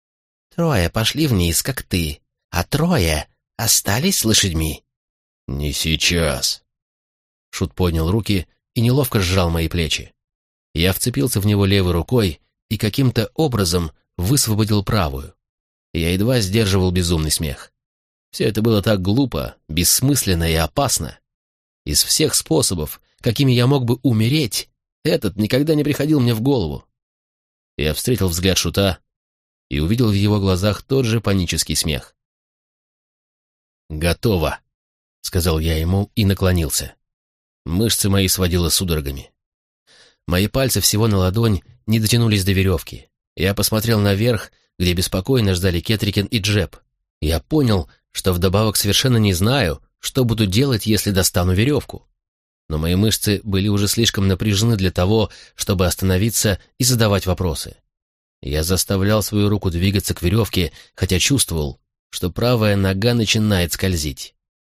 «Трое пошли вниз, как ты, а трое остались с лошадьми». «Не сейчас». Шут поднял руки и неловко сжал мои плечи. Я вцепился в него левой рукой и каким-то образом высвободил правую. Я едва сдерживал безумный смех. Все это было так глупо, бессмысленно и опасно. Из всех способов, какими я мог бы умереть, этот никогда не приходил мне в голову. Я встретил взгляд Шута и увидел в его глазах тот же панический смех. «Готово», — сказал я ему и наклонился. Мышцы мои сводило судорогами. Мои пальцы всего на ладонь не дотянулись до веревки. Я посмотрел наверх, где беспокойно ждали Кетрикен и Джеб. Я понял, что вдобавок совершенно не знаю, что буду делать, если достану веревку. Но мои мышцы были уже слишком напряжены для того, чтобы остановиться и задавать вопросы. Я заставлял свою руку двигаться к веревке, хотя чувствовал, что правая нога начинает скользить.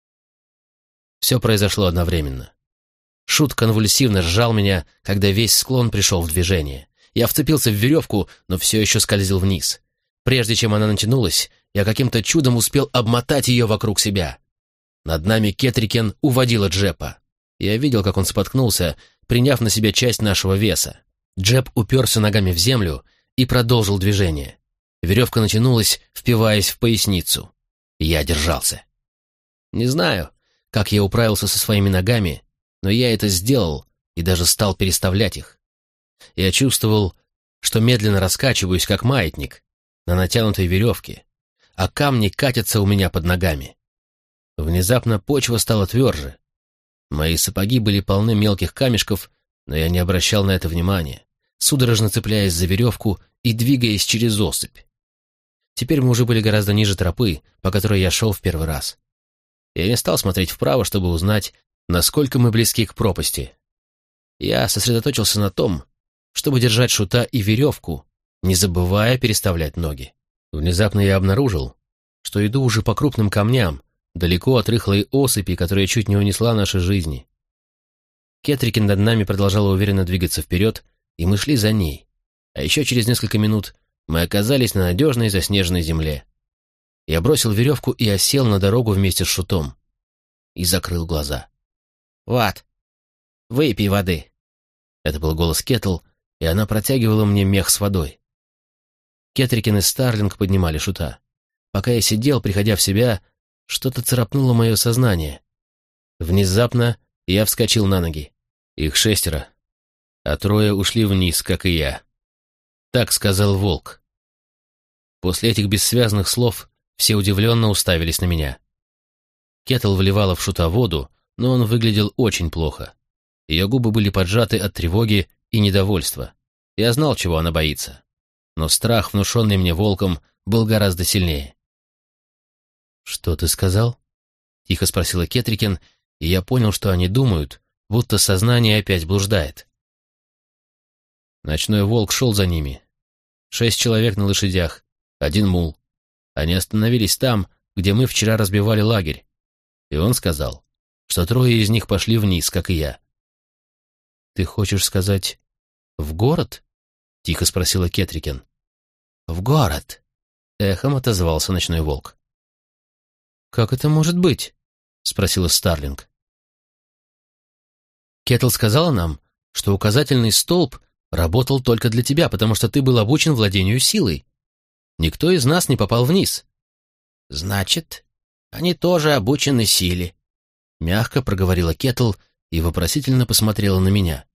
Все произошло одновременно. Шут конвульсивно сжал меня, когда весь склон пришел в движение. Я вцепился в веревку, но все еще скользил вниз. Прежде чем она натянулась, я каким-то чудом успел обмотать ее вокруг себя. Над нами Кетрикен уводила Джепа. Я видел, как он споткнулся, приняв на себя часть нашего веса. Джеп уперся ногами в землю и продолжил движение. Веревка натянулась, впиваясь в поясницу. Я держался. Не знаю, как я управился со своими ногами, но я это сделал и даже стал переставлять их. Я чувствовал, что медленно раскачиваюсь, как маятник, на натянутой веревке, а камни катятся у меня под ногами. Внезапно почва стала тверже. Мои сапоги были полны мелких камешков, но я не обращал на это внимания, судорожно цепляясь за веревку и двигаясь через осыпь. Теперь мы уже были гораздо ниже тропы, по которой я шел в первый раз. Я не стал смотреть вправо, чтобы узнать, насколько мы близки к пропасти. Я сосредоточился на том, чтобы держать Шута и веревку, не забывая переставлять ноги. Внезапно я обнаружил, что иду уже по крупным камням, далеко от рыхлой осыпи, которая чуть не унесла наши жизни. Кетрикен над нами продолжала уверенно двигаться вперед, и мы шли за ней. А еще через несколько минут мы оказались на надежной заснеженной земле. Я бросил веревку и осел на дорогу вместе с Шутом. И закрыл глаза. «Вот, выпей воды». Это был голос Кетл, и она протягивала мне мех с водой. Кетрикен и Старлинг поднимали Шута. Пока я сидел, приходя в себя, что-то царапнуло мое сознание. Внезапно я вскочил на ноги. Их шестеро, а трое ушли вниз, как и я. Так сказал волк. После этих бессвязных слов все удивленно уставились на меня. Кетл вливала в Шута воду, но он выглядел очень плохо. Ее губы были поджаты от тревоги и недовольства. Я знал, чего она боится. Но страх, внушенный мне волком, был гораздо сильнее. «Что ты сказал?» — тихо спросила Кетрикен, и я понял, что они думают, будто сознание опять блуждает. Ночной волк шел за ними. Шесть человек на лошадях, один мул. Они остановились там, где мы вчера разбивали лагерь. И он сказал, что трое из них пошли вниз, как и я. «Ты хочешь сказать, в город?» — тихо спросила Кетрикен. «В город», — эхом отозвался ночной волк. «Как это может быть?» — спросила Старлинг. «Кетл сказала нам, что указательный столб работал только для тебя, потому что ты был обучен владению силой. Никто из нас не попал вниз». «Значит, они тоже обучены силе», — мягко проговорила Кетл и вопросительно посмотрела на меня.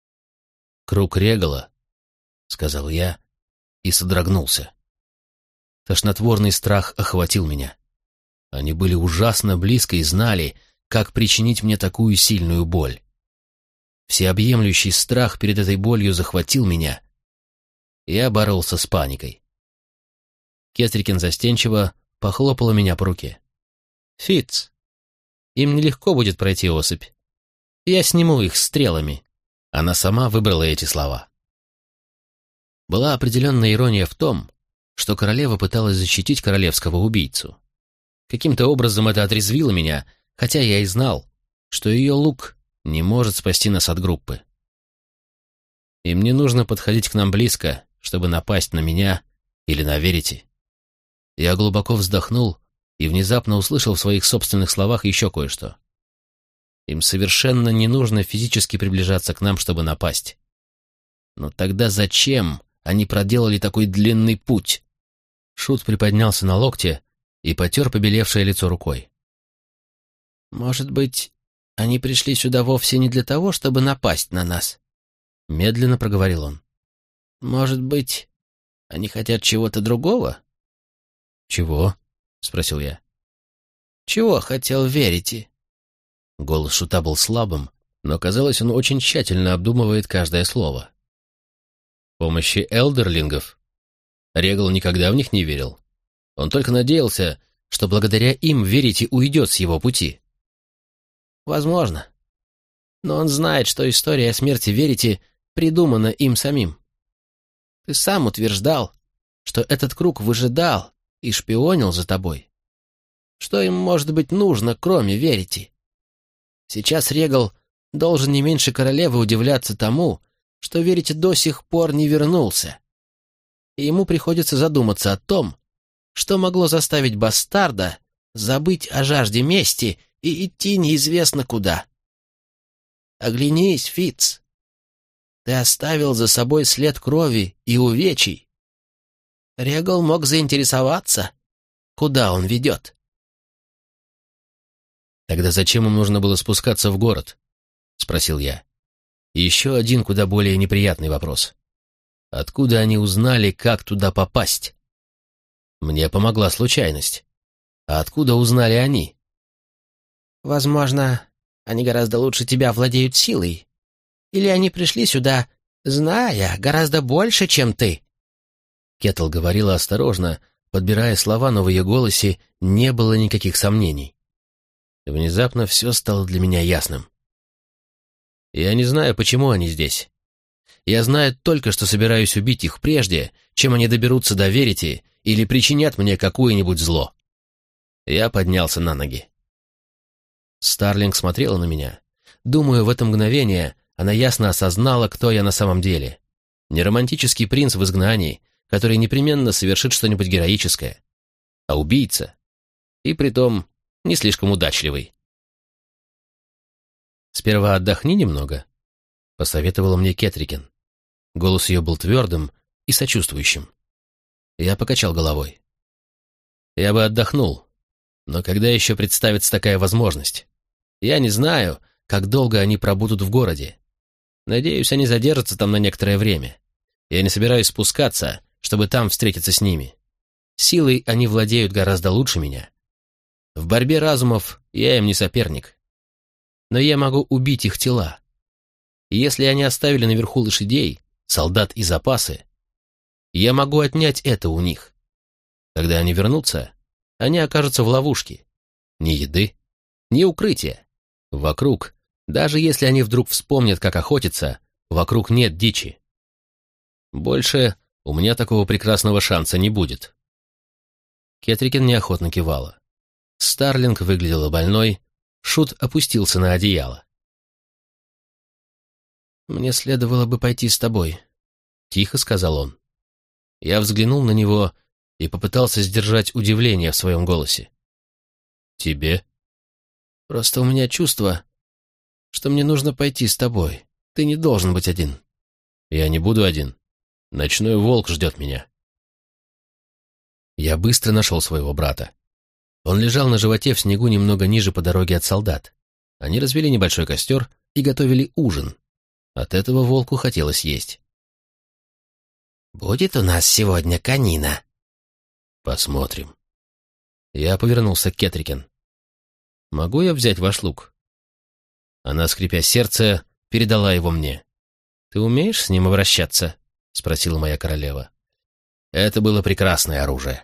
«Круг Регала», — сказал я и содрогнулся. Тошнотворный страх охватил меня. Они были ужасно близко и знали, как причинить мне такую сильную боль. Всеобъемлющий страх перед этой болью захватил меня. Я боролся с паникой. Кетрикен застенчиво похлопала меня по руке. «Фитц, им нелегко будет пройти осыпь. Я сниму их стрелами». Она сама выбрала эти слова. Была определенная ирония в том, что королева пыталась защитить королевского убийцу. Каким-то образом это отрезвило меня, хотя я и знал, что ее лук не может спасти нас от группы. Им не нужно подходить к нам близко, чтобы напасть на меня или на Верити. Я глубоко вздохнул и внезапно услышал в своих собственных словах еще кое-что. Им совершенно не нужно физически приближаться к нам, чтобы напасть. Но тогда зачем они проделали такой длинный путь? Шут приподнялся на локте и потер побелевшее лицо рукой. «Может быть, они пришли сюда вовсе не для того, чтобы напасть на нас?» — медленно проговорил он. «Может быть, они хотят чего-то другого?» «Чего?» — спросил я. «Чего хотел Верити?» Голос Шута был слабым, но, казалось, он очень тщательно обдумывает каждое слово. «Помощи элдерлингов?» Регал никогда в них не верил. Он только надеялся, что благодаря им Верити уйдет с его пути. «Возможно. Но он знает, что история о смерти Верити придумана им самим. Ты сам утверждал, что этот круг выжидал и шпионил за тобой. Что им может быть нужно, кроме Верити? Сейчас Регал должен не меньше королевы удивляться тому, что Верити до сих пор не вернулся. И ему приходится задуматься о том, что могло заставить бастарда забыть о жажде мести и идти неизвестно куда. Оглянись, Фитц. Ты оставил за собой след крови и увечий. Регал мог заинтересоваться, куда он ведет. «Тогда зачем им нужно было спускаться в город?» — спросил я. И еще один куда более неприятный вопрос. Откуда они узнали, как туда попасть? Мне помогла случайность. А откуда узнали они? «Возможно, они гораздо лучше тебя владеют силой. Или они пришли сюда, зная гораздо больше, чем ты». Кетл говорила осторожно, подбирая слова, но в ее голосе не было никаких сомнений. Внезапно все стало для меня ясным. Я не знаю, почему они здесь. Я знаю только, что собираюсь убить их прежде, чем они доберутся до Верити или причинят мне какое-нибудь зло. Я поднялся на ноги. Старлинг смотрела на меня. Думаю, в это мгновение она ясно осознала, кто я на самом деле. Не романтический принц в изгнании, который непременно совершит что-нибудь героическое, а убийца. И притом не слишком удачливый. «Сперва отдохни немного», — посоветовала мне Кетрикен. Голос ее был твердым и сочувствующим. Я покачал головой. «Я бы отдохнул, но когда еще представится такая возможность? Я не знаю, как долго они пробудут в городе. Надеюсь, они задержатся там на некоторое время. Я не собираюсь спускаться, чтобы там встретиться с ними. Силой они владеют гораздо лучше меня. В борьбе разумов я им не соперник. Но я могу убить их тела. И если они оставили наверху лошадей, солдат и запасы, я могу отнять это у них. Когда они вернутся, они окажутся в ловушке. Ни еды, ни укрытия. Вокруг, даже если они вдруг вспомнят, как охотиться, вокруг нет дичи. Больше у меня такого прекрасного шанса не будет. Кетрикен неохотно кивала. Старлинг выглядела больной, Шут опустился на одеяло. «Мне следовало бы пойти с тобой», — тихо сказал он. Я взглянул на него и попытался сдержать удивление в своем голосе. «Тебе?» «Просто у меня чувство, что мне нужно пойти с тобой. Ты не должен быть один». «Я не буду один. Ночной волк ждет меня». Я быстро нашел своего брата. Он лежал на животе в снегу немного ниже по дороге от солдат. Они развели небольшой костер и готовили ужин. От этого волку хотелось есть. «Будет у нас сегодня конина?» «Посмотрим». Я повернулся к Кетрикен. «Могу я взять ваш лук?» Она, скрипя сердце, передала его мне. «Ты умеешь с ним обращаться?» — спросила моя королева. Это было прекрасное оружие.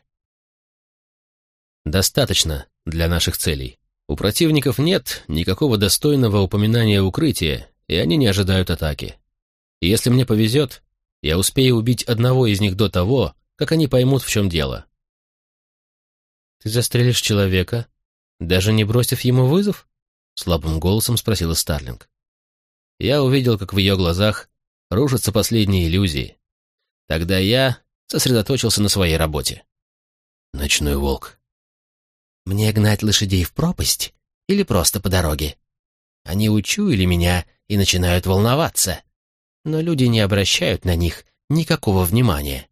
«Достаточно для наших целей. У противников нет никакого достойного упоминания укрытия, и они не ожидают атаки. И если мне повезет, я успею убить одного из них до того, как они поймут, в чем дело». «Ты застрелишь человека, даже не бросив ему вызов?» — слабым голосом спросила Старлинг. Я увидел, как в ее глазах рушатся последние иллюзии. Тогда я сосредоточился на своей работе. «Ночной волк». «Мне гнать лошадей в пропасть или просто по дороге? Они учуяли меня и начинают волноваться, но люди не обращают на них никакого внимания».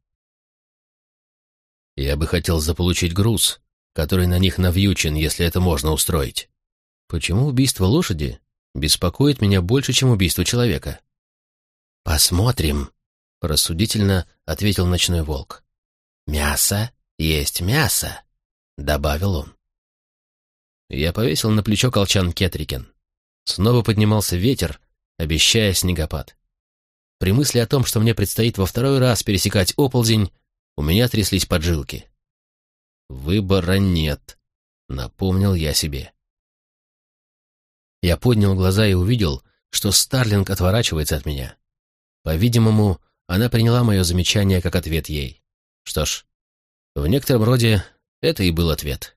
«Я бы хотел заполучить груз, который на них навьючен, если это можно устроить. Почему убийство лошади беспокоит меня больше, чем убийство человека?» «Посмотрим», — рассудительно ответил ночной волк. «Мясо есть мясо», — добавил он. Я повесил на плечо колчан Кетрикен. Снова поднимался ветер, обещая снегопад. При мысли о том, что мне предстоит во второй раз пересекать оползень, у меня тряслись поджилки. «Выбора нет», — напомнил я себе. Я поднял глаза и увидел, что Старлинг отворачивается от меня. По-видимому, она приняла мое замечание как ответ ей. Что ж, в некотором роде это и был ответ.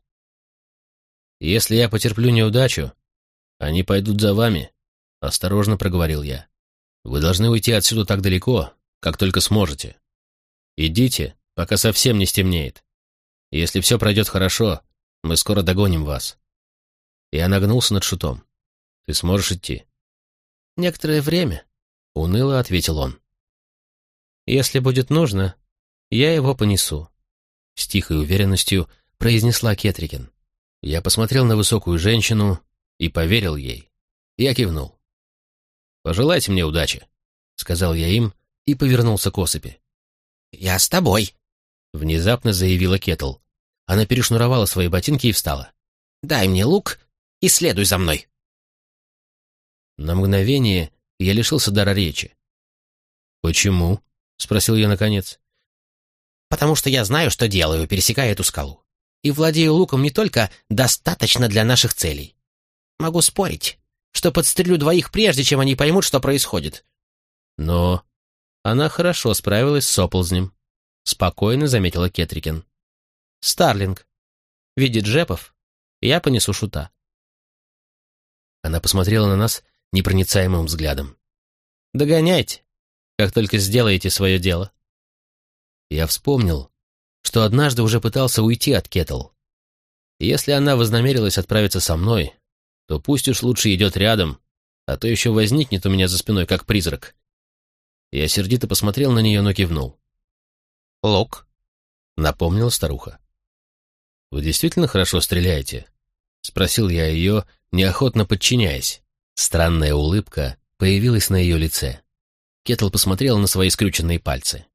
«Если я потерплю неудачу, они пойдут за вами», — осторожно проговорил я. «Вы должны уйти отсюда так далеко, как только сможете. Идите, пока совсем не стемнеет. Если все пройдет хорошо, мы скоро догоним вас». Я нагнулся над Шутом. «Ты сможешь идти?» «Некоторое время», — уныло ответил он. «Если будет нужно, я его понесу», — с тихой уверенностью произнесла Кетрикен. Я посмотрел на высокую женщину и поверил ей. Я кивнул. «Пожелайте мне удачи», — сказал я им и повернулся к осыпи. «Я с тобой», — внезапно заявила Кетл. Она перешнуровала свои ботинки и встала. «Дай мне лук и следуй за мной». На мгновение я лишился дара речи. «Почему?» — спросил я наконец. «Потому что я знаю, что делаю, пересекая эту скалу. И владею луком не только достаточно для наших целей. Могу спорить, что подстрелю двоих прежде, чем они поймут, что происходит». «Но она хорошо справилась с оползнем», — спокойно заметила Кетрикен. «Старлинг, види джепов, я понесу Шута». Она посмотрела на нас непроницаемым взглядом. «Догоняйте, как только сделаете свое дело». Я вспомнил, что однажды уже пытался уйти от Кетл. Если она вознамерилась отправиться со мной, то пусть уж лучше идет рядом, а то еще возникнет у меня за спиной, как призрак. Я сердито посмотрел на нее, но кивнул. «Лук», — напомнила старуха. «Вы действительно хорошо стреляете?» — спросил я ее, неохотно подчиняясь. Странная улыбка появилась на ее лице. Кетл посмотрела на свои скрюченные пальцы.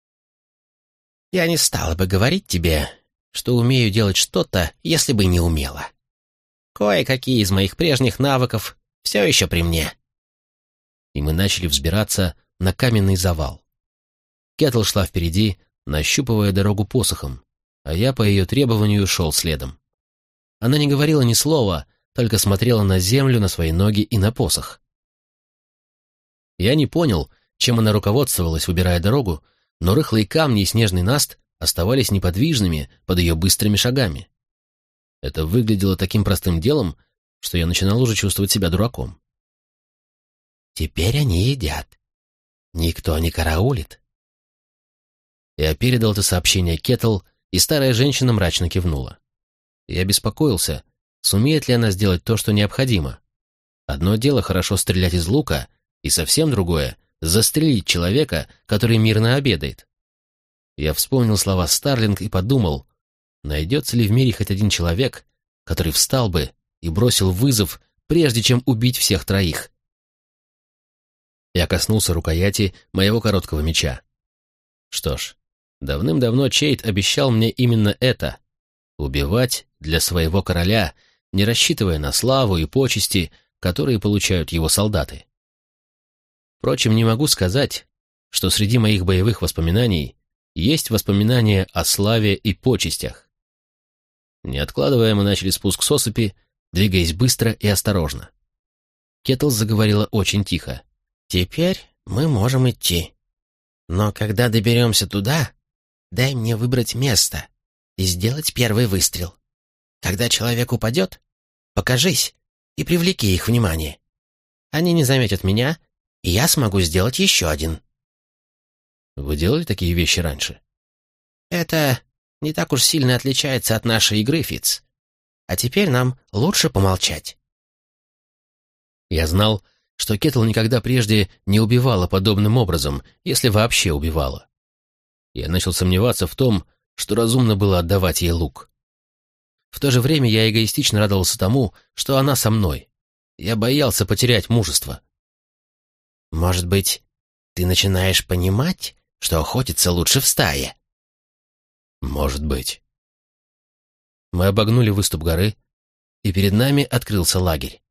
«Я не стала бы говорить тебе, что умею делать что-то, если бы не умела. Кое-какие из моих прежних навыков все еще при мне». И мы начали взбираться на каменный завал. Кетл шла впереди, нащупывая дорогу посохом, а я по ее требованию шел следом. Она не говорила ни слова, только смотрела на землю, на свои ноги и на посох. Я не понял, чем она руководствовалась, выбирая дорогу, но рыхлые камни и снежный наст оставались неподвижными под ее быстрыми шагами. Это выглядело таким простым делом, что я начинал уже чувствовать себя дураком. «Теперь они едят. Никто не караулит». Я передал это сообщение Кетл, и старая женщина мрачно кивнула. Я беспокоился, сумеет ли она сделать то, что необходимо. Одно дело хорошо стрелять из лука, и совсем другое — застрелить человека, который мирно обедает. Я вспомнил слова Старлинг и подумал, найдется ли в мире хоть один человек, который встал бы и бросил вызов, прежде чем убить всех троих. Я коснулся рукояти моего короткого меча. Что ж, давным-давно Чейд обещал мне именно это — убивать для своего короля, не рассчитывая на славу и почести, которые получают его солдаты. Впрочем, не могу сказать, что среди моих боевых воспоминаний есть воспоминания о славе и почестях. Не откладывая, мы начали спуск с осыпи, двигаясь быстро и осторожно. Кетл заговорила очень тихо. «Теперь мы можем идти. Но когда доберемся туда, дай мне выбрать место и сделать первый выстрел. Когда человек упадет, покажись и привлеки их внимание. Они не заметят меня, и я смогу сделать еще один». Вы делали такие вещи раньше? Это не так уж сильно отличается от нашей игры, Фитц. А теперь нам лучше помолчать. Я знал, что Кетл никогда прежде не убивала подобным образом, если вообще убивала. Я начал сомневаться в том, что разумно было отдавать ей лук. В то же время я эгоистично радовался тому, что она со мной. Я боялся потерять мужество. «Может быть, ты начинаешь понимать, что охотиться лучше в стае?» «Может быть». Мы обогнули выступ горы, и перед нами открылся лагерь.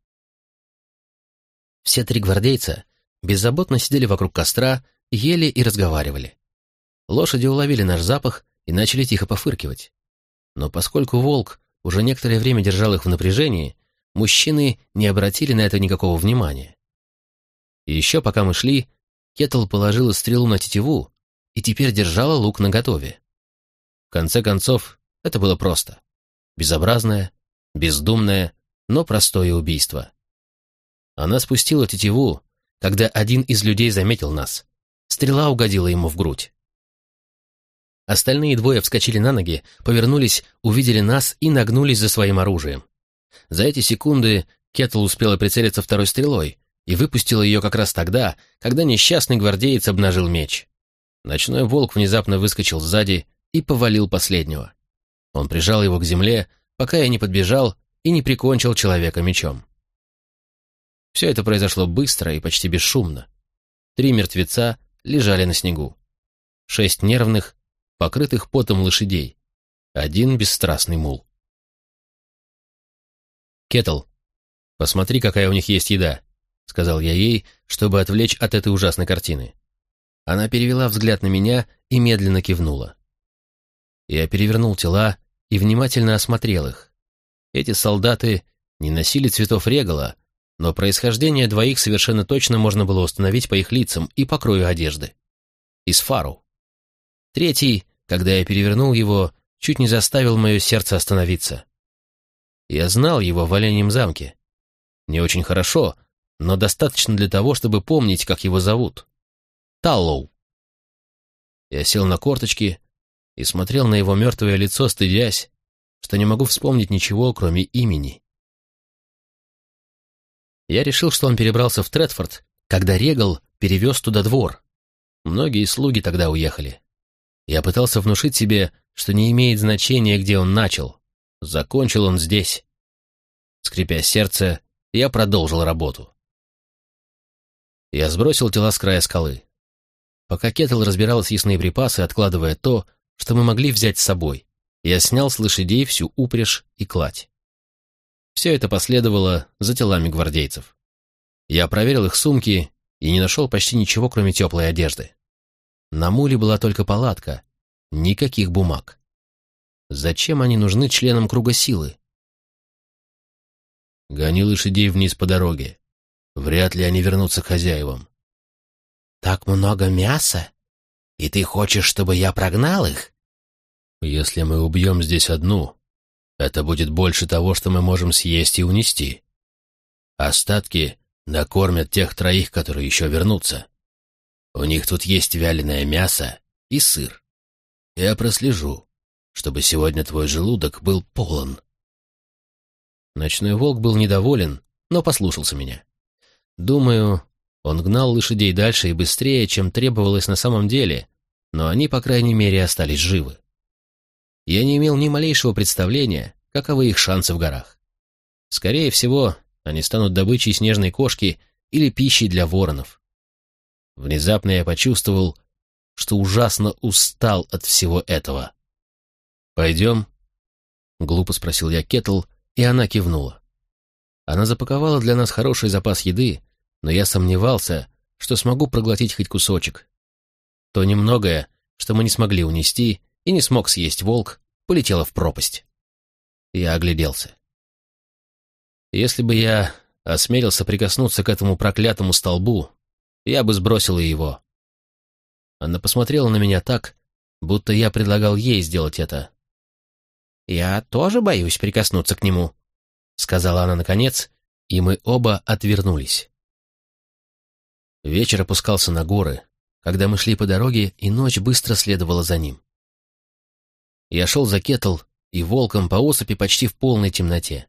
Все три гвардейца беззаботно сидели вокруг костра, ели и разговаривали. Лошади уловили наш запах и начали тихо пофыркивать. Но поскольку волк уже некоторое время держал их в напряжении, мужчины не обратили на это никакого внимания. И еще пока мы шли, Кетл положила стрелу на тетиву и теперь держала лук наготове. В конце концов, это было просто. Безобразное, бездумное, но простое убийство. Она спустила тетиву, когда один из людей заметил нас. Стрела угодила ему в грудь. Остальные двое вскочили на ноги, повернулись, увидели нас и нагнулись за своим оружием. За эти секунды Кетл успела прицелиться второй стрелой и выпустила ее как раз тогда, когда несчастный гвардеец обнажил меч. Ночной волк внезапно выскочил сзади и повалил последнего. Он прижал его к земле, пока я не подбежал и не прикончил человека мечом. Все это произошло быстро и почти бесшумно. Три мертвеца лежали на снегу. Шесть нервных, покрытых потом лошадей. Один бесстрастный мул. «Кетл, посмотри, какая у них есть еда», — сказал я ей, чтобы отвлечь от этой ужасной картины. Она перевела взгляд на меня и медленно кивнула. Я перевернул тела и внимательно осмотрел их. Эти солдаты не носили цветов регала, но происхождение двоих совершенно точно можно было установить по их лицам и покрою одежды. Из Фару. Третий, когда я перевернул его, чуть не заставил мое сердце остановиться. Я знал его в Оленьем замке. Не очень хорошо, но достаточно для того, чтобы помнить, как его зовут. Таллоу. Я сел на корточки и смотрел на его мертвое лицо, стыдясь, что не могу вспомнить ничего, кроме имени. Я решил, что он перебрался в Тредфорд, когда Регал перевез туда двор. Многие слуги тогда уехали. Я пытался внушить себе, что не имеет значения, где он начал. Закончил он здесь. Скрипя сердце, я продолжил работу. Я сбросил тела с края скалы. Пока Кетл разбирал съестные припасы, откладывая то, что мы могли взять с собой, я снял с лошадей всю упряжь и кладь. Все это последовало за телами гвардейцев. Я проверил их сумки и не нашел почти ничего, кроме теплой одежды. На муле была только палатка, никаких бумаг. Зачем они нужны членам круга силы? Гони лошадей вниз по дороге. Вряд ли они вернутся к хозяевам. «Так много мяса? И ты хочешь, чтобы я прогнал их? Если мы убьем здесь одну, это будет больше того, что мы можем съесть и унести. Остатки накормят тех троих, которые еще вернутся. У них тут есть вяленое мясо и сыр. Я прослежу, чтобы сегодня твой желудок был полон». Ночной волк был недоволен, но послушался меня. Думаю, он гнал лошадей дальше и быстрее, чем требовалось на самом деле, но они, по крайней мере, остались живы. Я не имел ни малейшего представления, каковы их шансы в горах. Скорее всего, они станут добычей снежной кошки или пищей для воронов. Внезапно я почувствовал, что ужасно устал от всего этого. «Пойдем?» — глупо спросил я Кетл, и она кивнула. Она запаковала для нас хороший запас еды, но я сомневался, что смогу проглотить хоть кусочек. То немногое, что мы не смогли унести и не смог съесть волк, полетело в пропасть. Я огляделся. Если бы я осмелился прикоснуться к этому проклятому столбу, я бы сбросил и его. Она посмотрела на меня так, будто я предлагал ей сделать это. «Я тоже боюсь прикоснуться к нему», — сказала она наконец, и мы оба отвернулись. Вечер опускался на горы, когда мы шли по дороге, и ночь быстро следовала за ним. Я шел за Кетл и волком по осыпи почти в полной темноте.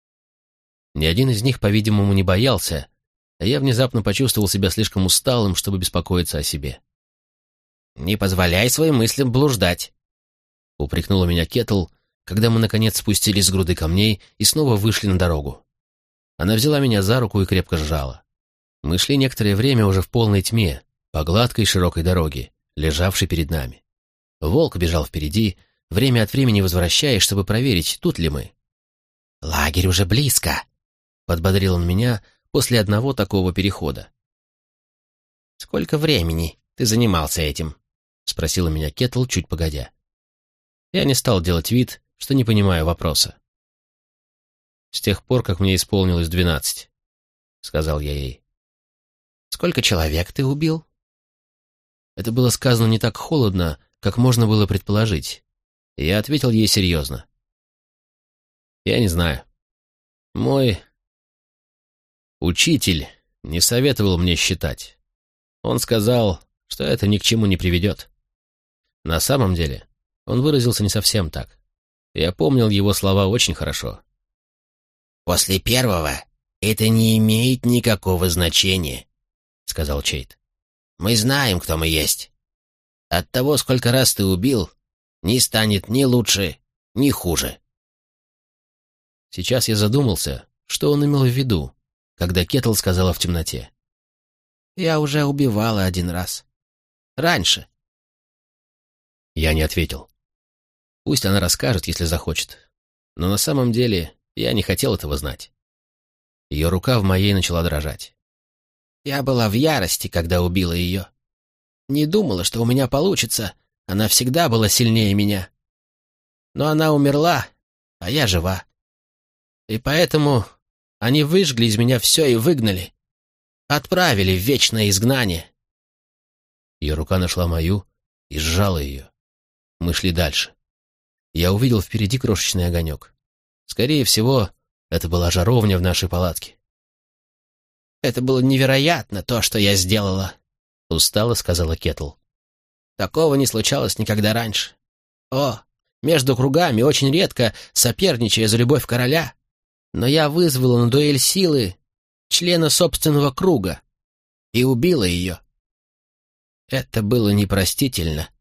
Ни один из них, по-видимому, не боялся, а я внезапно почувствовал себя слишком усталым, чтобы беспокоиться о себе. «Не позволяй своим мыслям блуждать», — упрекнула меня Кетл, когда мы, наконец, спустились с груды камней и снова вышли на дорогу. Она взяла меня за руку и крепко сжала. Мы шли некоторое время уже в полной тьме, по гладкой широкой дороге, лежавшей перед нами. Волк бежал впереди, время от времени возвращаясь, чтобы проверить, тут ли мы. «Лагерь уже близко», — подбодрил он меня после одного такого перехода. «Сколько времени ты занимался этим?» — спросила меня Кетл чуть погодя. Я не стал делать вид, что не понимаю вопроса. «С тех пор, как мне исполнилось двенадцать», — сказал я ей. «Сколько человек ты убил?» Это было сказано не так холодно, как можно было предположить. И я ответил ей серьезно. «Я не знаю. Мой учитель не советовал мне считать. Он сказал, что это ни к чему не приведет. На самом деле, он выразился не совсем так. Я помнил его слова очень хорошо. «После первого это не имеет никакого значения», — сказал Чейд. «Мы знаем, кто мы есть. От того, сколько раз ты убил, не станет ни лучше, ни хуже». Сейчас я задумался, что он имел в виду, когда Кетл сказала в темноте. «Я уже убивала один раз. Раньше». Я не ответил. Пусть она расскажет, если захочет. Но на самом деле я не хотел этого знать. Ее рука в моей начала дрожать. Я была в ярости, когда убила ее. Не думала, что у меня получится. Она всегда была сильнее меня. Но она умерла, а я жива. И поэтому они выжгли из меня все и выгнали. Отправили в вечное изгнание. Ее рука нашла мою и сжала ее. Мы шли дальше. Я увидел впереди крошечный огонек. Скорее всего, это была жаровня в нашей палатке. «Это было невероятно, то, что я сделала», — устало сказала Кетл. «Такого не случалось никогда раньше. О, между кругами очень редко соперничая за любовь короля. Но я вызвала на дуэль силы члена собственного круга и убила ее. Это было непростительно.